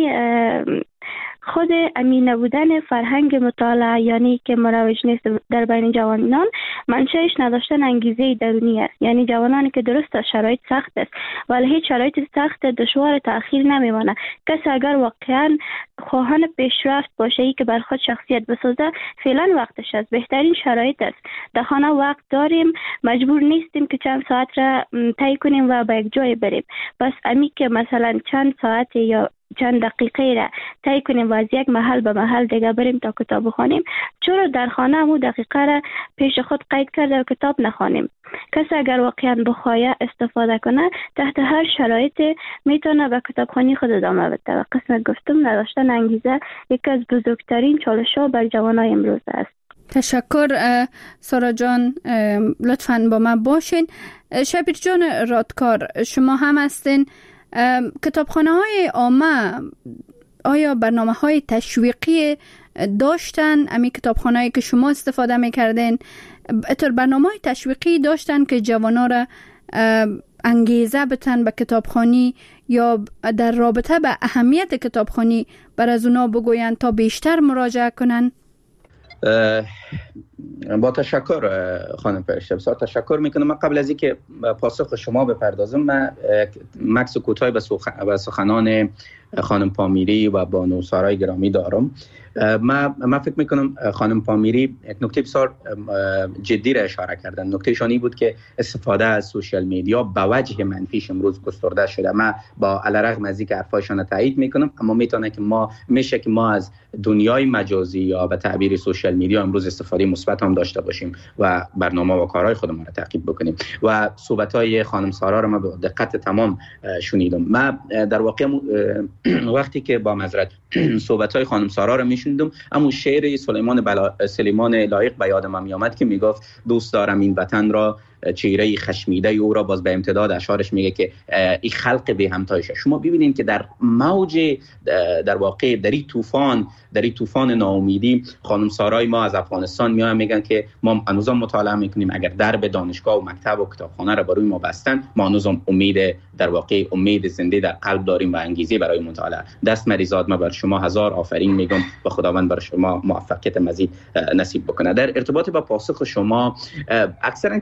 خود نبودن فرهنگ مطالعه، یعنی که مروج نیست در بین جوانان، منشأش نداشتن انگیزه درونی است. یعنی جوانانی که درست است شرایط سخت است، ولی هیچ شرایط سخت دشوار تأخیر نمیمانه. کسی اگر واقعا خواهان پیشرفت باشه، ای که بر خود شخصیت بسازه، فعلا وقتش است، بهترین شرایط است. در خانه وقت داریم، مجبور نیستیم که چند ساعت را طی کنیم و به یک جای بریم. پس که مثلا چند ساعت یا چند دقیقه را طی کنیم و از یک محل به محل دیگه بریم تا کتاب بخونیم، چرا در خانه همون دقیقه را پیش خود قید کرده و کتاب نخوانیم؟ کسی اگر واقعا بخواه استفاده کنه، تحت هر شرایط میتونه به کتابخوانی خود ادامه بده. و قسمت گفتم نداشتن انگیزه یکی از بزرگترین چالش‌ها بر جوانای امروز است. تشکر سارا جان، لطفاً با من باشین. شبیر جان رادکار، شما هم هستین. کتابخانه های عامه آیا برنامه های تشویقی داشتن؟ امی کتابخانه هایی که شما استفاده میکردین اتر برنامه های تشویقی داشتن که جوانا را انگیزه بتن به کتابخوانی، یا در رابطه به اهمیت کتابخوانی بر از اونا بگوین تا بیشتر مراجعه کنن؟ با تشکر خانم فرشته، بسیار تشکر میکنم. من قبل از اینکه پاسخ شما بپردازم، من مکس کوتاه به سخنان خانم پامیری و بانو سارای گرامی دارم. من فکر میکنم خانم پامیری یک نکته بسیار جدی را اشاره کردن. نکته شانی بود که استفاده از سوشیال میدیا به وجه منفیش امروز گسترده شده. من با علیرغم از اینکه حرفایشان تایید میکنم، اما میشه که ما از دنیای مجازی یا به تعبیر سوشیال میدیا امروز استفاده مثبت هم داشته باشیم و برنامه و کارهای خودمون را تعقیب بکنیم. و صحبت‌های خانم سارا را من به دقت تمام شنیدم. من در واقع وقتی که با معذرت صحبت‌های خانم سارا را میشنیدم، اما شعر سلیمان لایق به یادم میآمد که میگفت دوست دارم این وطن را، چهره خشمیده او را. باز به امتداد اشعارش میگه که این خلق به همتایشه. شما ببینید که در موج در واقع در این طوفان ناامیدی، خانم سارای ما از افغانستان میان میگن که ما هنوزم مطالعه میکنیم. اگر درب دانشگاه و مکتب و کتابخانه را برای ما بستن، ما هنوزم امید زنده در قلب داریم و انگیزه برای مطالعه. دست مریزاد ما بر شما هزار آفرین میگم و خداوند بر شما موفقیت مزید نصیب بکنه. در ارتباط با پاسخ شما، اکثرا کتابخانه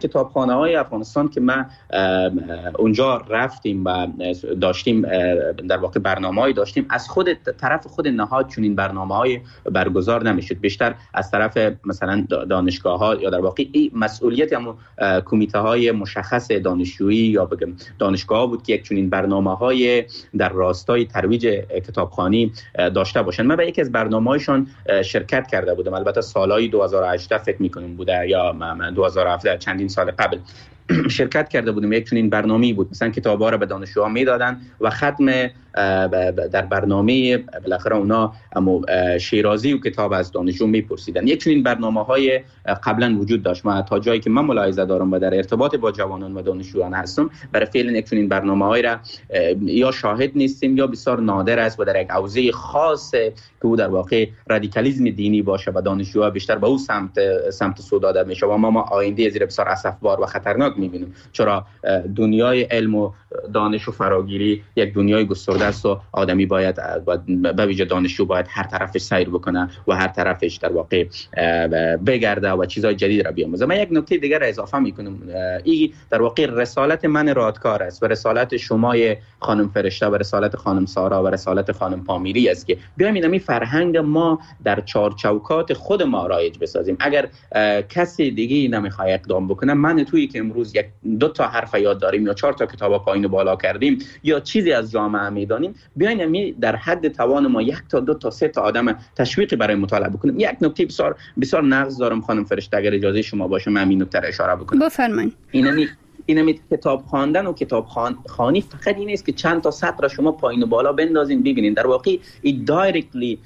کتابخانه‌های افغانستان که ما اونجا رفتیم و داشتیم در واقع برنامه‌ای داشتیم، از طرف خود نهاد چنین برنامه‌های برگزار نمی‌شد. بیشتر از طرف مثلا دانشگاه‌ها یا در واقع مسئولیت هم کمیته‌های مشخص دانشجویی یا بگم دانشگاه‌ها بود که یک چنین برنامه‌های در راستای ترویج کتابخوانی داشته باشند. من به یکی از برنامه‌هایشان شرکت کرده بودم، البته سالهای 2018 فکر می‌کنم بوده یا 2017 چندین سال قبل شرکت کرده بودیم. یک چنین برنامه‌ای بود، مثلا کتاب‌ها رو به دانشجوها میدادن و ختم در برنامه بالاخره اونا شیرازی و کتاب از دانشجو میپرسیدن. یک چنین برنامه‌های قبلا وجود داشت. ما تا جایی که من ملاحظه دارم و در ارتباط با جوانان و دانشجویان هستم، برای فعلا یک چنین برنامه‌های را یا شاهد نیستیم یا بسیار نادر است و در یک حوزه خاص که او در واقع رادیکالیسم دینی باشه و دانشجوها بیشتر به او سمت سو داده میشه و ما آینده زیر بسیار اسفبار و خطرناک میبینیم. چرا دنیای علم و دانش و فراگیری یک دنیای گسترده است و آدمی باید به ویژه دانشجو باید هر طرفش سیر بکنه و هر طرفش در واقع بگرده و چیزای جدید را بیاموزه. من یک نکته دیگر را اضافه میکنم. این در واقع رسالت من رادکار است و رسالت شمای خانم فرشته و رسالت خانم سارا و رسالت خانم پامیری است که بیایم این فرهنگ ما در چارچوکات خود ما رایج بسازیم. اگر کسی دیگه نمیخواد اقدام بکنه، من تویی که امروز یک دو تا حرف یاد داریم یا 4 تا کتاب پایین و بالا کردیم یا چیزی از جامعه میدانیم، بیاین در حد توان ما 1 تا 2 تا 3 تا آدم تشویقی برای مطالعه بکنیم. یک نکته بسیار بسیار نقض دارم خانم فرشته، اگر اجازه شما باشه من این نکته را اشاره بکنم. بفرمایید. اینمی کتاب خواندن و کتاب خوانی فقط این است که چند تا سطر شما پایین و بالا بندازین ببینین. در واقع این دایرکتلی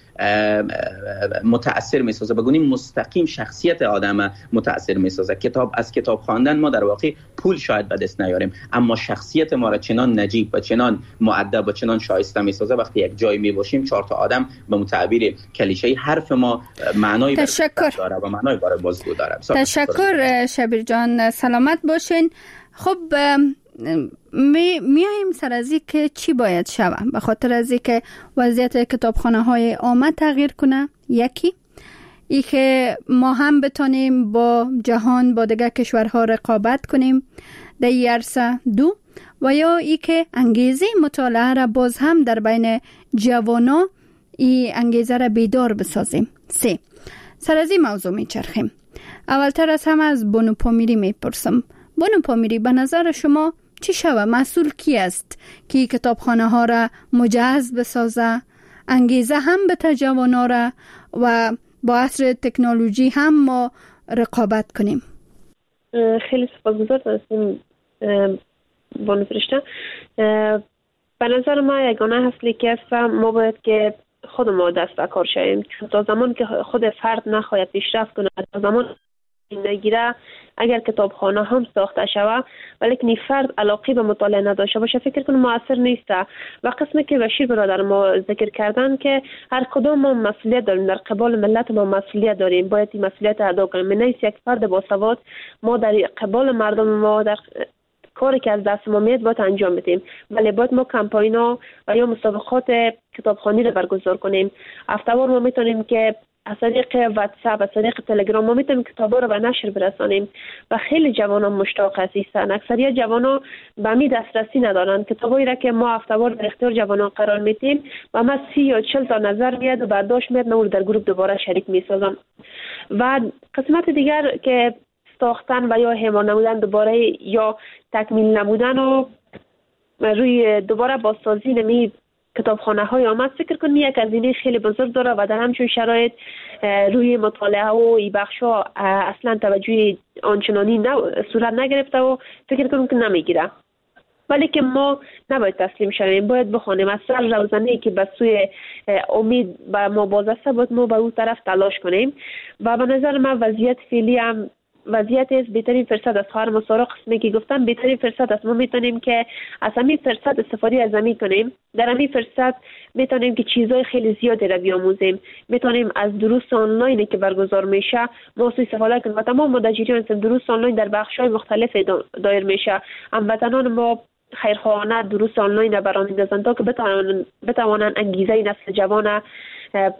متاثر میسازه، بگونیم مستقیم شخصیت آدم متاثر میسازه. از کتاب خواندن ما در واقع پول شاید به دست نیاریم، اما شخصیت ما را چنان نجیب و چنان مؤدب و چنان شایسته میسازه وقتی یک جای میباشیم 4 تا آدم به متعبیر کلیشه‌ای حرف ما معنای داره و معنای برای بازگو داره. تشکر شبیر جان، سلامت باشین. خب میایم سر از که چی باید شود به خاطر از که وضعیت کتابخانه‌های عامه تغییر کنه. یکی ای که ما هم بتونیم با جهان با دیگر کشورها رقابت کنیم در این عرصه. 2 و یا ای که انگیزه مطالعه را باز هم در بین جوانا ای انگیزه را بیدار بسازیم. 3 سر از این موضوع میچرخیم. اولتر از همه از بانو پامیری میپرسم. بانو پامیری، به نظر شما چی شود؟ مسئول کی است که کتابخانه ها را مجهز بسازه، انگیزه هم به جوانا را و با عصر تکنولوژی هم ما رقابت کنیم؟ خیلی سپاسگزار هستم بانو فرشته. به نظر ما یگانه اصلی که است ما باید که خود ما دست به کار شویم، چون تا زمان که خود فرد نخواهد پیشرفت کنه، تا زمان نگیره اگر کتابخانه هم ساخته شود ولی فرد علاقه به مطالعه نداشته باشه، فکر کنم موثر نیست. و قسمی که بشیر برادر ما ذکر کردن که هر کدام ما مسئولیت داریم، در قبال ملت ما مسئولیت داریم، باید این مسئولیت ادا کنیم. نیست یک فرد با سواد ما در قبال مردم ما در کاری که از دست ما میاد باید انجام بدیم، ولی باید ما کمپاینا و یا مسابقات کتابخوانی رو برگزار کنیم. هفته‌وار ما میتونیم که از طریق واتساپ، از طریق تلگرام ما میتونیم کتابا رو به نشر برسانیم و خیلی جوانان مشتاق هستن. اکثریت جوانان به می دسترسی ندارن. کتابایی را که ما هفته‌وار در اختیار جوانان قرار میدیم و ما 30 یا 40 تا نظر میاد و برداشت میاد، من در گروه دوباره شریک میسازم. و قسمت دیگر که ساختن و یا حمایت نمودن دوباره یا تکمیل نمودن و روی دوباره بازسازی نمی کتابخانه های آمد، فکر کنم یک هزینه خیلی بزرگ داره و در همچون شرایط روی مطالعه و ای بخش ها اصلا توجه آنچنانی صورت نگرفته و فکر کنم که نمیگیره. ولی که ما نباید تسلیم شویم، باید بخوانیم. از سر روزانه‌ای که به سوی امید به ما بازسته باید ما به اون طرف تلاش کنیم. و به نظر من وضعیت فعلی هم وضعیت است بهترین فرصت است. خواهر مسارا قسمی که گفتم بهترین فرصت است. ما میتونیم که از همین فرصت استفاده از زمین کنیم. در همین فرصت میتونیم که چیزهای خیلی زیادی را بیاموزیم. میتونیم از دروس آنلاینی که برگزار میشه ما استفاده کنیم. و تمام مدیران دروس آنلاین در بخش‌های مختلف دایر میشه. هموطنان ما خیرخواهانه دروس آنلاین را برآمیزند تا که بتوانند انگیزه نسل جوان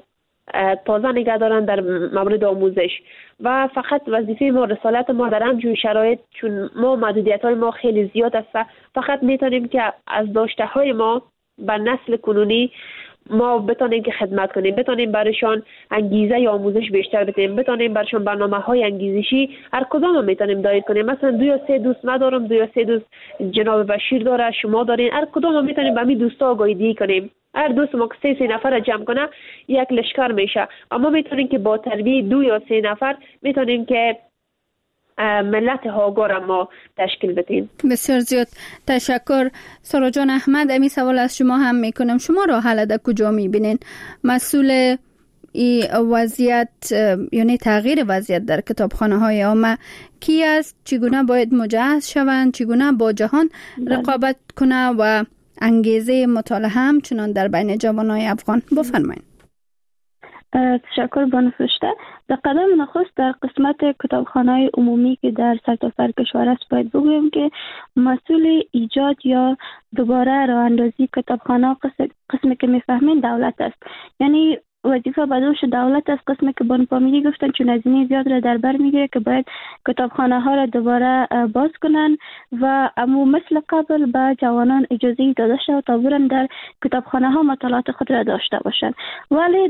تازه نگه دارن در مورد آموزش. و فقط وظیفه ما، رسالت ما در همچون شرایط، چون ما محدودیت های ما خیلی زیاد است، فقط میتونیم که از داشته های ما بر نسل کنونی ما بتونیم که خدمت کنیم، بتونیم برایشان انگیزه یا آموزش بیشتر بدیم، بتونیم برایشان برنامه‌های انگیزشی هر کدام هم میتونیم دایر کنیم. مثلا 2 یا 3 دوست ما دارم، 2 یا 3 دوست جناب بشیر داره، شما دارین، هر کدام هم میتونیم به همین دوستا آگاهی کنیم. هر دوست ما که 3 نفر جمع کنه یک لشکر میشه. اما میتونیم که با تربیت 2 یا 3 نفر میتونیم که ملت هاگار ما تشکیل بدیم. بسیار زیاد تشکر. سارا جان احمد، امی سوال از شما هم میکنم، شما راه حل در کجا میبینین؟ مسئول این وضعیت یعنی تغییر وضعیت در کتابخانه های عامه کی است؟ چگونه باید مجهز شوند؟ چگونه با جهان رقابت کنه و انگیزه مطالعه همچنان در بین جوانای افغان؟ بفرمایید. تشکر بانفشته. در قدم نخست در قسمت کتابخانه‌های عمومی که در سرتاسر کشور است باید بگویم که مسئول ایجاد یا دوباره راه اندازی کتابخانه قسمی که میفهمین دولت است. یعنی وظیفه به دوش دولت است، قسمی که بانفامیلی گفتن چون هزینه زیاد را در بر میگیره که باید کتابخانه ها را دوباره باز کنن و اما مثل قبل به جوانان اجازه داده شد تا برن در کتابخانه ها مطالعات خود را داشته باشند. ولی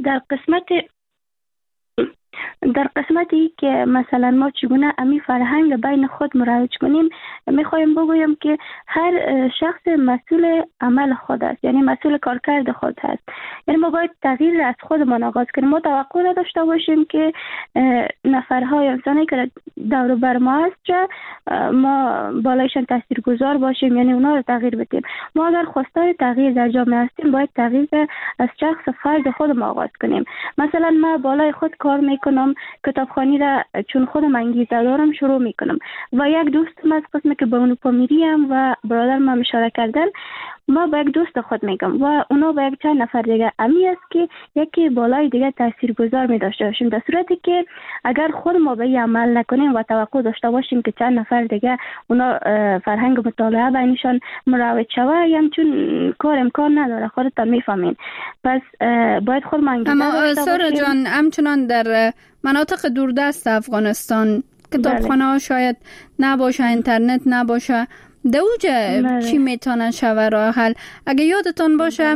در قسمتی که مثلا ما چگونه امی فرهنگ بین خود مروج کنیم، میخوایم بگویم که هر شخص مسئول عمل خود است، یعنی مسئول کارکرد خود است. یعنی ما باید تغییر از خودمان آغاز کنیم. ما توقع نداشته باشیم که نفرهای انسانی که دور بر ما است ما بالایشان تاثیرگذار باشیم، یعنی اونا رو تغییر بدیم. ما اگر خواستار تغییر در جامعه هستیم باید تغییر از شخص فرد خودم آغاز کنیم. مثلا ما بالای خود کار میکنم، کتابخانی را چون خودم انگیزه دارم شروع میکنم و یک دوستم از قسمی که به اونو پامیریم و برادرم هم اشاره کردن، ما با یک دوست خود میگم و اونا با یک چند نفر دیگه امی است که یکی بالای دیگه تاثیرگذار می داشته باشیم. در صورتی که اگر خود ما به عمل نکنیم و توقع داشته باشیم که چند نفر دیگه اونا فرهنگ مطالعه بینشان مروج شوه، یا چون کار امکان نداره، خودتان میفهمین. پس باید خود انگیزه داشته باشیم. اما سارا جان، همچنان در مناطق دوردست افغانستان کتابخانه ها شاید نباشه، اینترنت نباشه، دوجه چی میتونه شوه راه حل؟ اگه یادتان باشه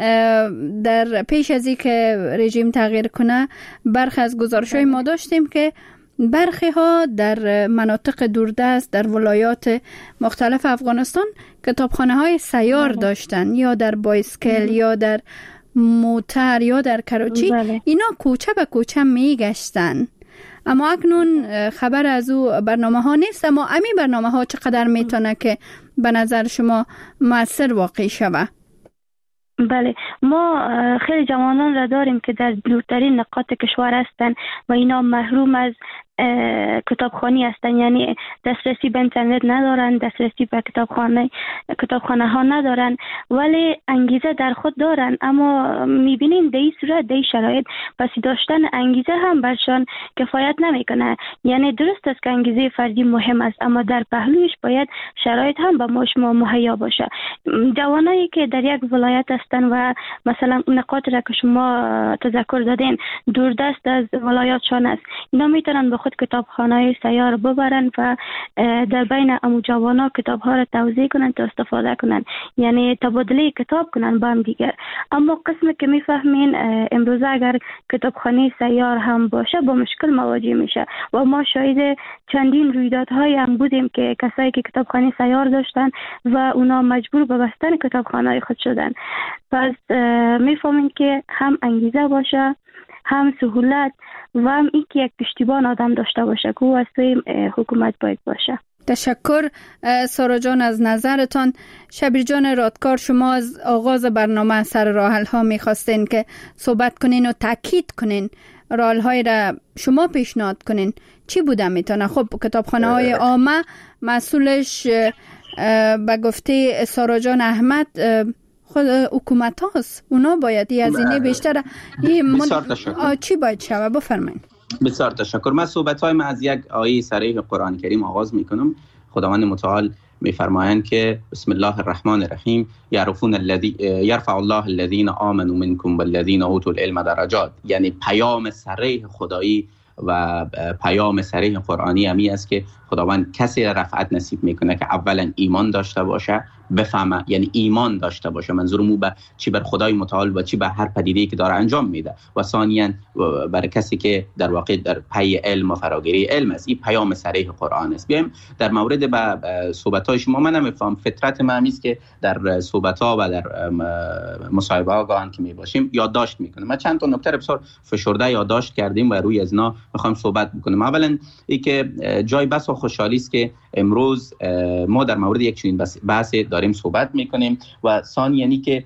در پیش از اینکه رژیم تغییر کنه برخی از گزارش‌های ما داشتیم که برخی ها در مناطق دوردست در ولایات مختلف افغانستان کتابخانه های سیار داشتن، یا در بایسکل یا در موتر یا در کراچی. اینا کوچه به کوچه میگشتن. اما اکنون خبر از او برنامه ها نیست. اما امی برنامه ها چقدر میتونه که به نظر شما مؤثر واقع شوه؟ بله، ما خیلی جوانان را داریم که در دورترین نقاط کشور هستند و اینا محروم از کتابخانی هستند، یعنی دسترسی به اینترنت ندارن، دسترسی به کتابخانه ها ندارن، ولی انگیزه در خود دارن. اما میبینیم در این صورت، در این شرایط پس داشتن انگیزه هم برشان کفایت نمیکنه. یعنی درست است که انگیزه فردی مهم است، اما در پهلوش باید شرایط هم به ما شما مهیا باشه. جوانایی که در یک ولایت هستن و مثلا نقاط را که شما تذکر دادین دوردست از ولایاتشان است، اینا میتونن به خود کتابخانه سیار ببرن و در بین امو جوانا کتاب ها را توزیع کنن تا استفاده کنن، یعنی تبادله کتاب کنن با هم دیگر. اما قسمی که میفهمین امروزه اگر کتابخانه سیار هم باشه با مشکل مواجه میشه و ما شاهد چندین رویدادهای هم بودیم که کسایی که کتابخانه سیار داشتن و اونا مجبور به بستن کتابخانه خود شدن. پس میفهمین که هم انگیزه باشه، هم سهولت و هم این که یک پشتیبان آدم داشته باشه که او از توی حکومت باید باشه. تشکر سارا جان از نظرتان. شبیر جان رادکار، شما از آغاز برنامه سر راه حل ها میخواستین که صحبت کنین و تاکید کنین، راه حل های را شما پیشنهاد کنین. چی بوده میتونه؟ خب کتابخانه های عامه مسئولش به گفته سارا جان احمد خود حکومت هاست، اونا باید هزینه بیشتر. چی باید شوه؟ بفرمایید. بسیار تشکر. من صحبت‌هایم از یک آیه صریح قرآن کریم آغاز میکنم. خداوند متعال میفرمایند که بسم الله الرحمن الرحیم یرفع الله الذین آمنوا منکم والذین اوتوا العلم درجات. یعنی پیام صریح خدایی و پیام صریح قرآنی همی است که خداوند کسی رفعت نصیب میکنه که اولا ایمان داشته باشه، بفهمه، یعنی ایمان داشته باشه، منظورم به چی بر خدای متعال و چی به هر پدیده‌ای که داره انجام میده، و ثانیاً برای کسی که در واقع در پی علم و فراگیری علم است. این پیام صریح قرآن است. بیایم در مورد به صحبت‌های شما. من نمیفهم، فطرت ما است که در صحبت‌ها و در مصاحبه‌ها گاهن که میباشیم یادداشت میکنیم. ما چند تا نکته بسیار فشرده یادداشت کردیم و روی از اینا میخوایم صحبت بکنیم. اولا این که جای بس و خوشحالی است که امروز ما در مورد یک چنین بحث داریم صحبت میکنیم، و ثانیاً یعنی که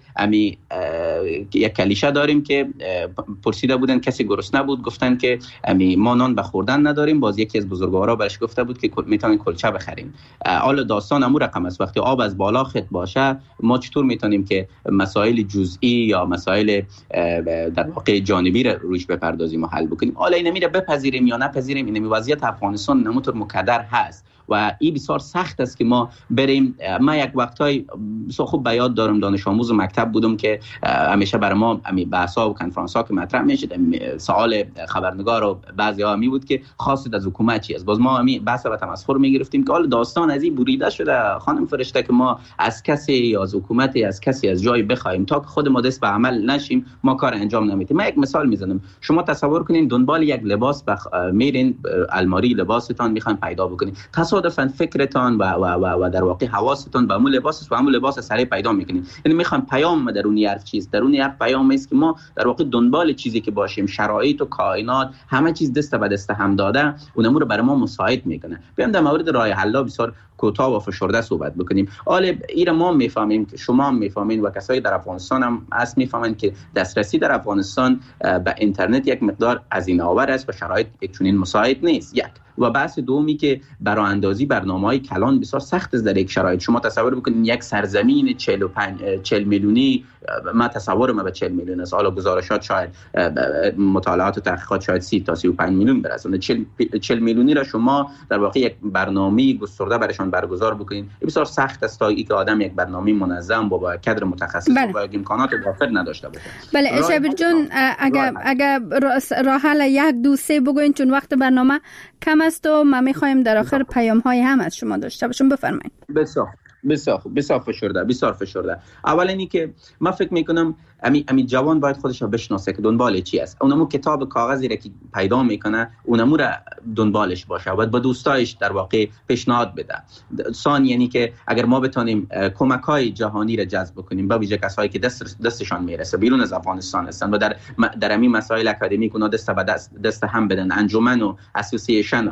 یک کلیشه داریم که پرسیده بودن کسی گرسنه بود، گفتن که ما نان به خوردن نداریم. باز یکی از بزرگوارا برش گفته بود که میتونیم کلچه بخریم. حالا داستان امور رقم است. وقتی آب از بالا خط باشه، ما چطور میتونیم که مسائل جزئی یا مسائل در واقع جانبی رو روش بپردازیم و حل بکنیم؟ حالا این میره بپذیریم یا نپذیریم، این وضعیت افغانستان نمونطور مکدر هست و این بسیار سخت است که ما بریم. من یک وقتای خوب به یاد دارم دانش آموز مکتب بودم که همیشه برای ما بحث‌ها و کنفرانس‌ها که مطرح میشد، سوال خبرنگار و بعضی‌ها می بود که خواستید از حکومت چی است. باز ما بحث و تمسخر می‌گرفتیم که حالا داستان از این بریده شده خانم فرشته که ما از کسی یا از حکومت از کسی از جایی بخوایم تا که خود ما دست به عمل نشیم ما کار انجام نمیدیم. من یک مثال میزنم. شما تصور کنین دنبال یک لباس میرین، الماری لباستان میخواین پیدا بکنین، تصادفاً فکرتان و در واقع حواستان به همون لباس و همون لباس سریع پیدا میکنین. یعنی میخوام پیام درونی هر چیز، درونی هر پیام است که ما در واقع دنبال چیزی که باشیم، شرایط و کائنات همه چیز دست به دست هم داده اونمو رو برای ما مساعد میکنه. بیام در مورد راه حل بسیار کوتاه و فشرده صحبت بکنیم. حالا ایره ما میفهمیم که شما هم میفهمین و کسایی در افغانستان هم هست میفهمن که دسترسی در افغانستان به اینترنت یک مقدار هزینه‌آور است و شرایط یک چنین مساعد نیست. یک و بحث دومی که برای اندازی برنامه‌های کلان بسیار سخت است در یک شرایط. شما تصور بکنید یک سرزمین 40 میلیونی، ما تصورم به 40 میلیون است، حالا گزارشات شاید مطالعات و تحقیقات شاید 30 تا 35 میلیون برسونه. 40 میلیونی را شما در واقع یک برنامه گسترده برایشان برگزار بکنید بسیار سخت است تا اینکه آدم یک برنامه منظم با کادر متخصص و امکانات وافر نداشته باشه. بله شبیر جون، اگر راه حل یک دو سه بگوین چون وقت برنامه کم است و ما می‌خوایم در آخر پیام‌های هم از شما داشته باشیم. بفرمایید. بسیار فشرده. اولا اینی که من فکر میکنم امی جوان باید خودش رو بشناسه که دنبال چی است. اونمو کتاب کاغذی را که پیدا میکنه اونمو را دنبالش باشه و با دوستایش در واقع پیشنهاد بده. ثانیاً یعنی که اگر ما بتونیم کمک‌های جهانی را جذب کنیم، با ویژه کسایی که دستشان میرسه بیرون از افغانستان هستن و در همین مسائل اکادمیک اونا دست هم بدن، انجمن و اسوسییشن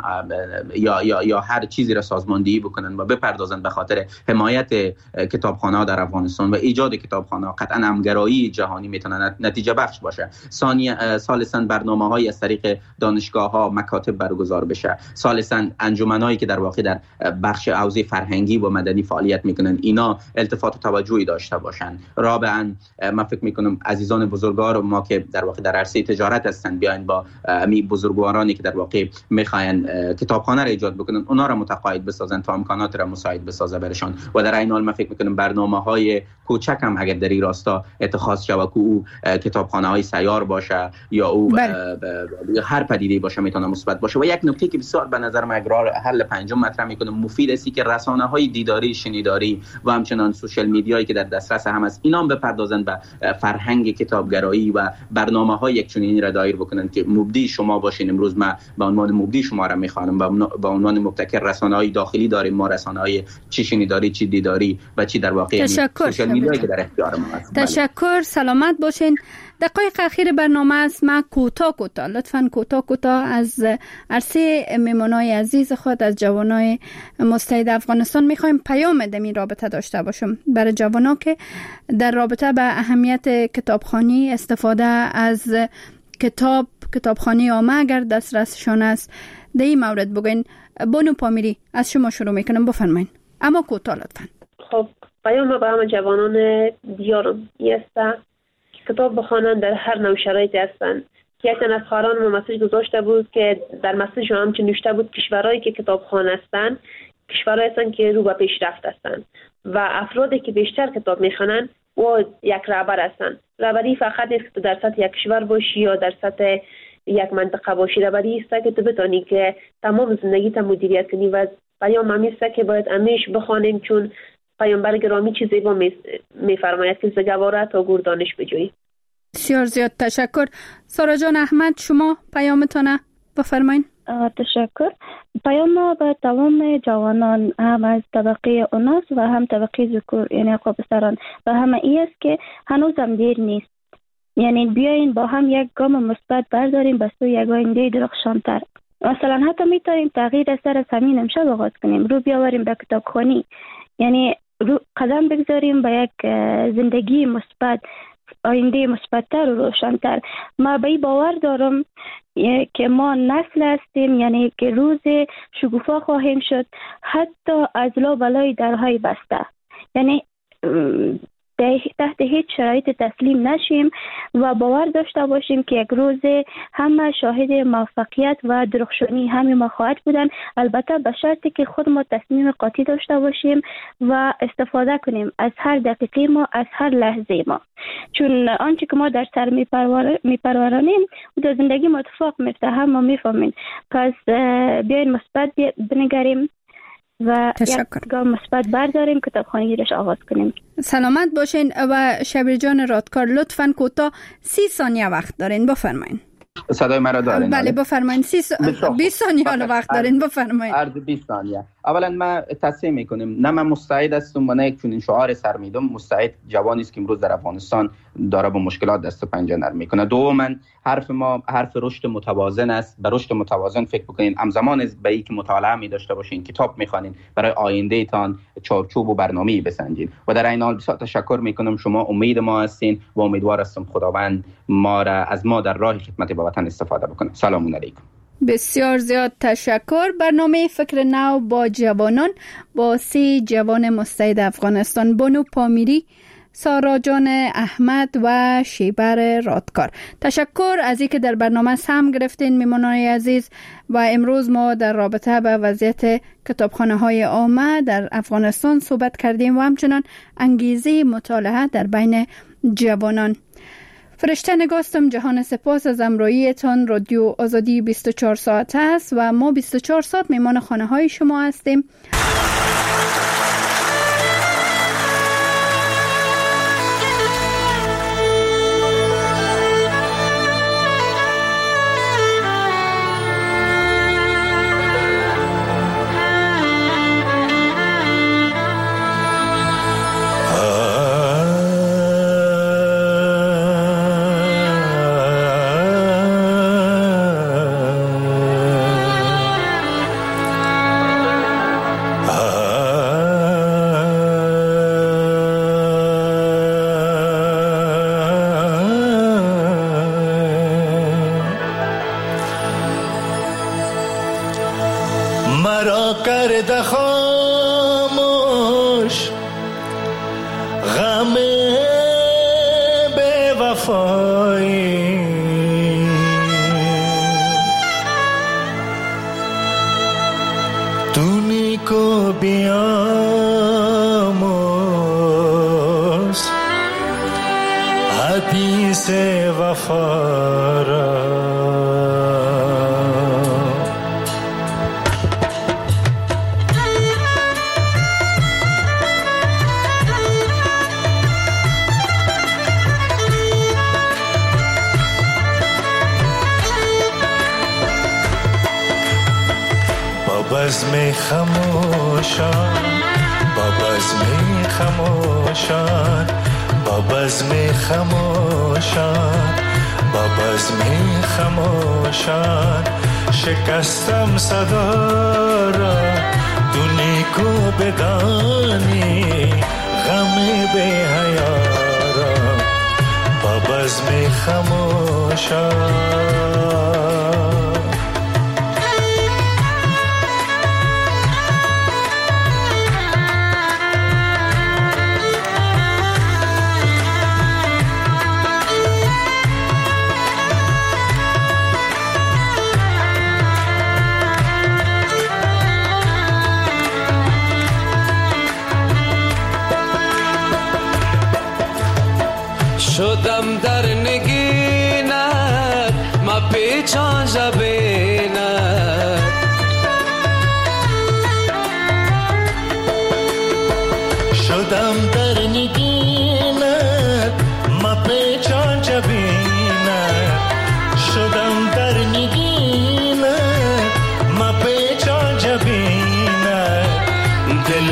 یا هر چیزی را سازماندهی بکنن و بپردازن به خاطر حمایت کتابخانه‌ها در افغانستان و ایجاد کتابخانه‌ها. قطعاً همگرایی جهانی میتونه نتیجه بخش باشه. ثالثاً برنامه‌های از طریق دانشگاه‌ها، مکاتب برگزار بشه. ثالثاً انجمن‌هایی که در واقع در بخش حوزه فرهنگی و مدنی فعالیت میکنن اینا التفات و توجهی داشته باشن. رابعاً من فکر میکنم عزیزان بزرگوار ما که در واقع در عرصه تجارت هستن بیاین با می بزرگوارانی که در واقع میخواین کتابخانه را ایجاد بکنن اونا را متقاعد بسازن تا امکانات را مساعد بسازه برشان. و در این حال من فکر میکنم برنامه‌های کوچک هم اگر در این راستا اتخاذ شود که او کتابخانه‌های سیار باشه یا او هر پدیده باشه میتونه مثبت باشه. و یک نکته که بسیار به نظر من راه حل پنجم مطرح میکنم مفید است که رسانه‌های دیداری، شنیداری و همچنان سوشال میدیایی که در دسترس هم است اینا هم بپردازن به فرهنگ کتابگرایی و برنامه‌های یک چنینی را دایر بکنن که مبدی شما باشین. امروز من به عنوان مبدی شما را میخوانم به عنوان مبتکر. رسانه‌های داخلی داریم ما، رسانه‌های چی شنیداری، چی دیداری و چی در واقع سوشال میدیایی که در اختیار ما است. تشکر، سلامت باشین. دقایق اخیر برنامه است. ما کوتاه لطفاً کوتاه از عرصه میمونای عزیز خود از جوانای مستعد افغانستان میخوایم پیام دمی رابطه داشته باشم برای جوانا که در رابطه به اهمیت کتابخوانی، استفاده از کتابخوانی عامه اگر دسترسشان است در این مورد بگوین. بانو پامیری از شما شروع میکنم، بفرمایید اما کوتاه لطفاً. خب پیام به همه جوانان دیارم است کتاب بخوانند در هر نوع شرایطی هستند. یک تن از خواهران ما مسیج گذاشته بود که در مسیج همچنین نوشته بود کشورهایی که کتابخانه هستند کشورهایی هستند که رو به پیشرفت هستند و افرادی که بیشتر کتاب میخوانند و یک رهبر هستند. رهبری فقط نیست که تو در سطح یک کشور باشی یا در سطح یک منطقه باشی. رهبری است که تو بتانی که تمام زندگیت مدیریت کنی و پیام همیشه که باید همیشه بخوانیم، چون پیامبر گرامی چیزی با میفرماید که زگواره تا گور دانش بجویی. بسیار زیاد تشکر. سارا جان احمد، شما پیامتان بفرمایید. تشکر. پیام ما به تمام جوانان، هم از طبقه اوناس و هم طبقه ذکور یعنی پسران و همه ای است که هنوز هم دیر نیست. یعنی بیاین با هم یک گام مثبت برداریم به سوی یک آینده درخشانتر. مثلا حتی میتونیم تغییر سر از همین امشب آغاز کنیم، رو بیاوریم به کتابخوانی، یعنی رو قدم بگذاریم به یک زندگی مثبت، آینده مثبت‌تر و روشن‌تر. ما به این باور دارم که ما نسل هستیم، یعنی که روز شکوفا خواهیم شد حتی از لا بلای درهای بسته. یعنی تحت هیچ شرایط تسلیم نشیم و باور داشته باشیم که یک روز همه شاهد موفقیت و درخشانی همه ما خواهد بودن، البته به شرطی که خود ما تصمیم قاطع داشته باشیم و استفاده کنیم از هر دقیقه ما، از هر لحظه ما، چون آنچه که ما در سر میپرورانیم در زندگی ما اتفاق میفته، هم ما میفهمیم. پس بیاین مثبت بنگریم و یک گام مثبت برداریم، کتابخوانی رش آغاز کنیم. سلامت باشین. و شبیر جان رادکار لطفاً کوتاه 30 ثانیه وقت دارین، بفرمایید. صدای مرا دارین؟ بله بفرمایید. 20 ثانیه حالا وقت دارین، بفرمایید. عرض 20 ثانیه. اولا ما تصحیح میکنیم، نه من مستعد هستم و نه یک چنین شعار سر میدم مستعد جوانی است که امروز در افغانستان داره با مشکلات دست و پنجه نرم میکنه. دوما حرف ما حرف رشد متوازن است. به رشد متوازن فکر بکنین، همزمان به این که مطالعه می داشته باشین، کتاب میخوانین، برای آینده تان چارچوب و برنامه‌ای بسنجین. و در این حال بسیار تشکر میکنم، شما امید ما هستین و امیدوار هستم خداوند ما را از ما در راه خدمت به وطن استفاده بکنه. سلام علیکم. بسیار زیاد تشکر. برنامه فکر نو با جوانان با 3 جوان مستعد افغانستان، بانو پامیری، سارا جان احمد و شیبر رادکار. تشکر از اینکه در برنامه سهم گرفتین میمانان عزیز. و امروز ما در رابطه با وضعیت کتابخانه های عامه در افغانستان صحبت کردیم و همچنان انگیزه مطالعه در بین جوانان. فرشته نگاستم جهان سپاس از همراهیتان. رادیو آزادی 24 ساعت است و ما 24 ساعت میمان خانه های شما هستیم. شکستم صدا را تو نیکو بدانی غم به حیا را با بزم خموشان. شدم در نگینت ما پیچان جبینت شدم در نگینت ما پیچان جبینت شدم در نگینت ما پیچان جبینت دل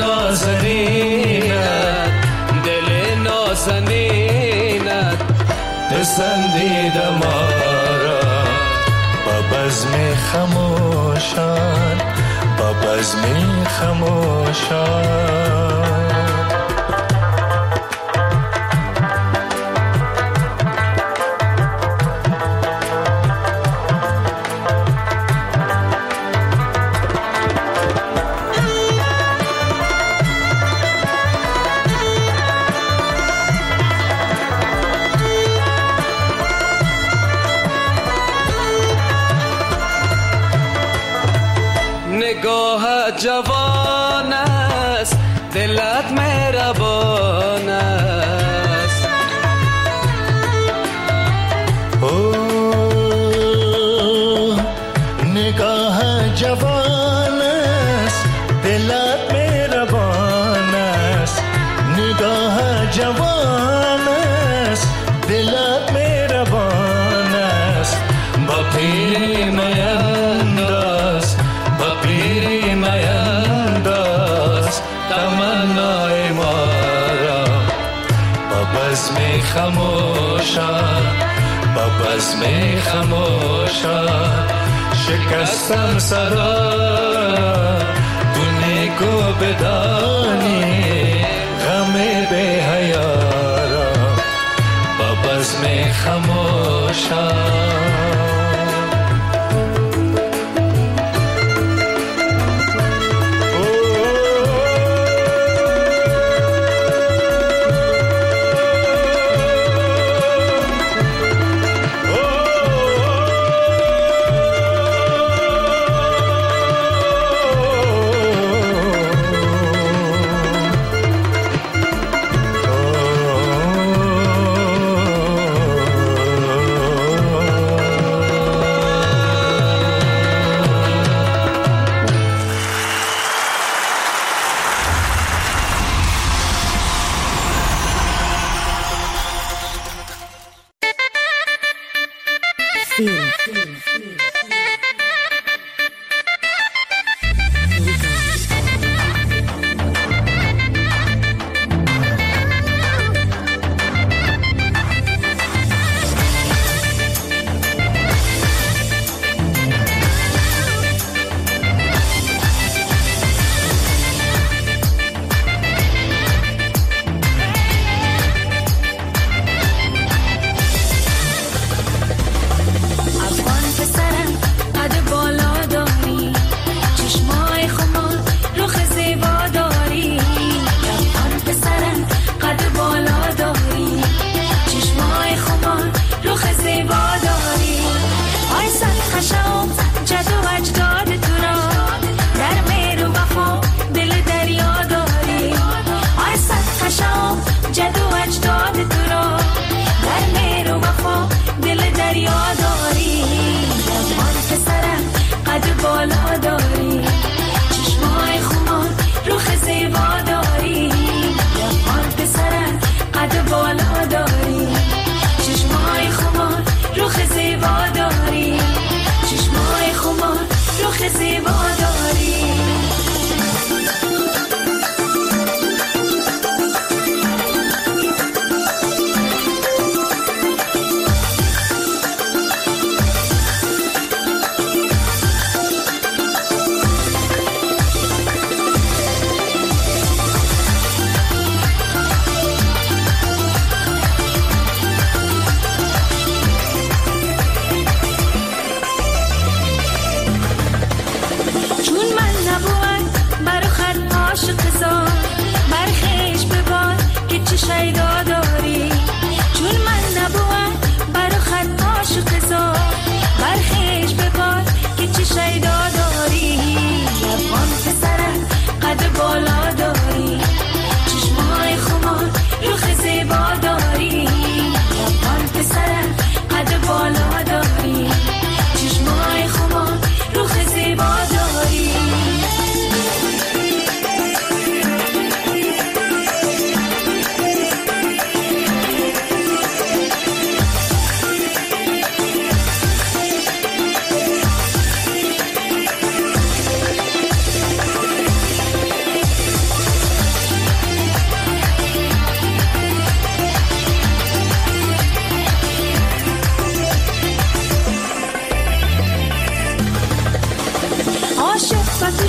نازنینت دل نازنینت پسندیده ما را با بزم خموشان با بزم خموشان نگاه جوان است دلت مهربان است نگاه جوان است دلت مهربان است نگاه جوان است دلت مهربان است با پیر مینداز با پیر مینداز تمنای ما را با بزم خموشان با بزم خموشان شکستم صدا تو نیکو بدانی غم به حیارا با بزم خموشان افغان پسرم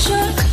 شد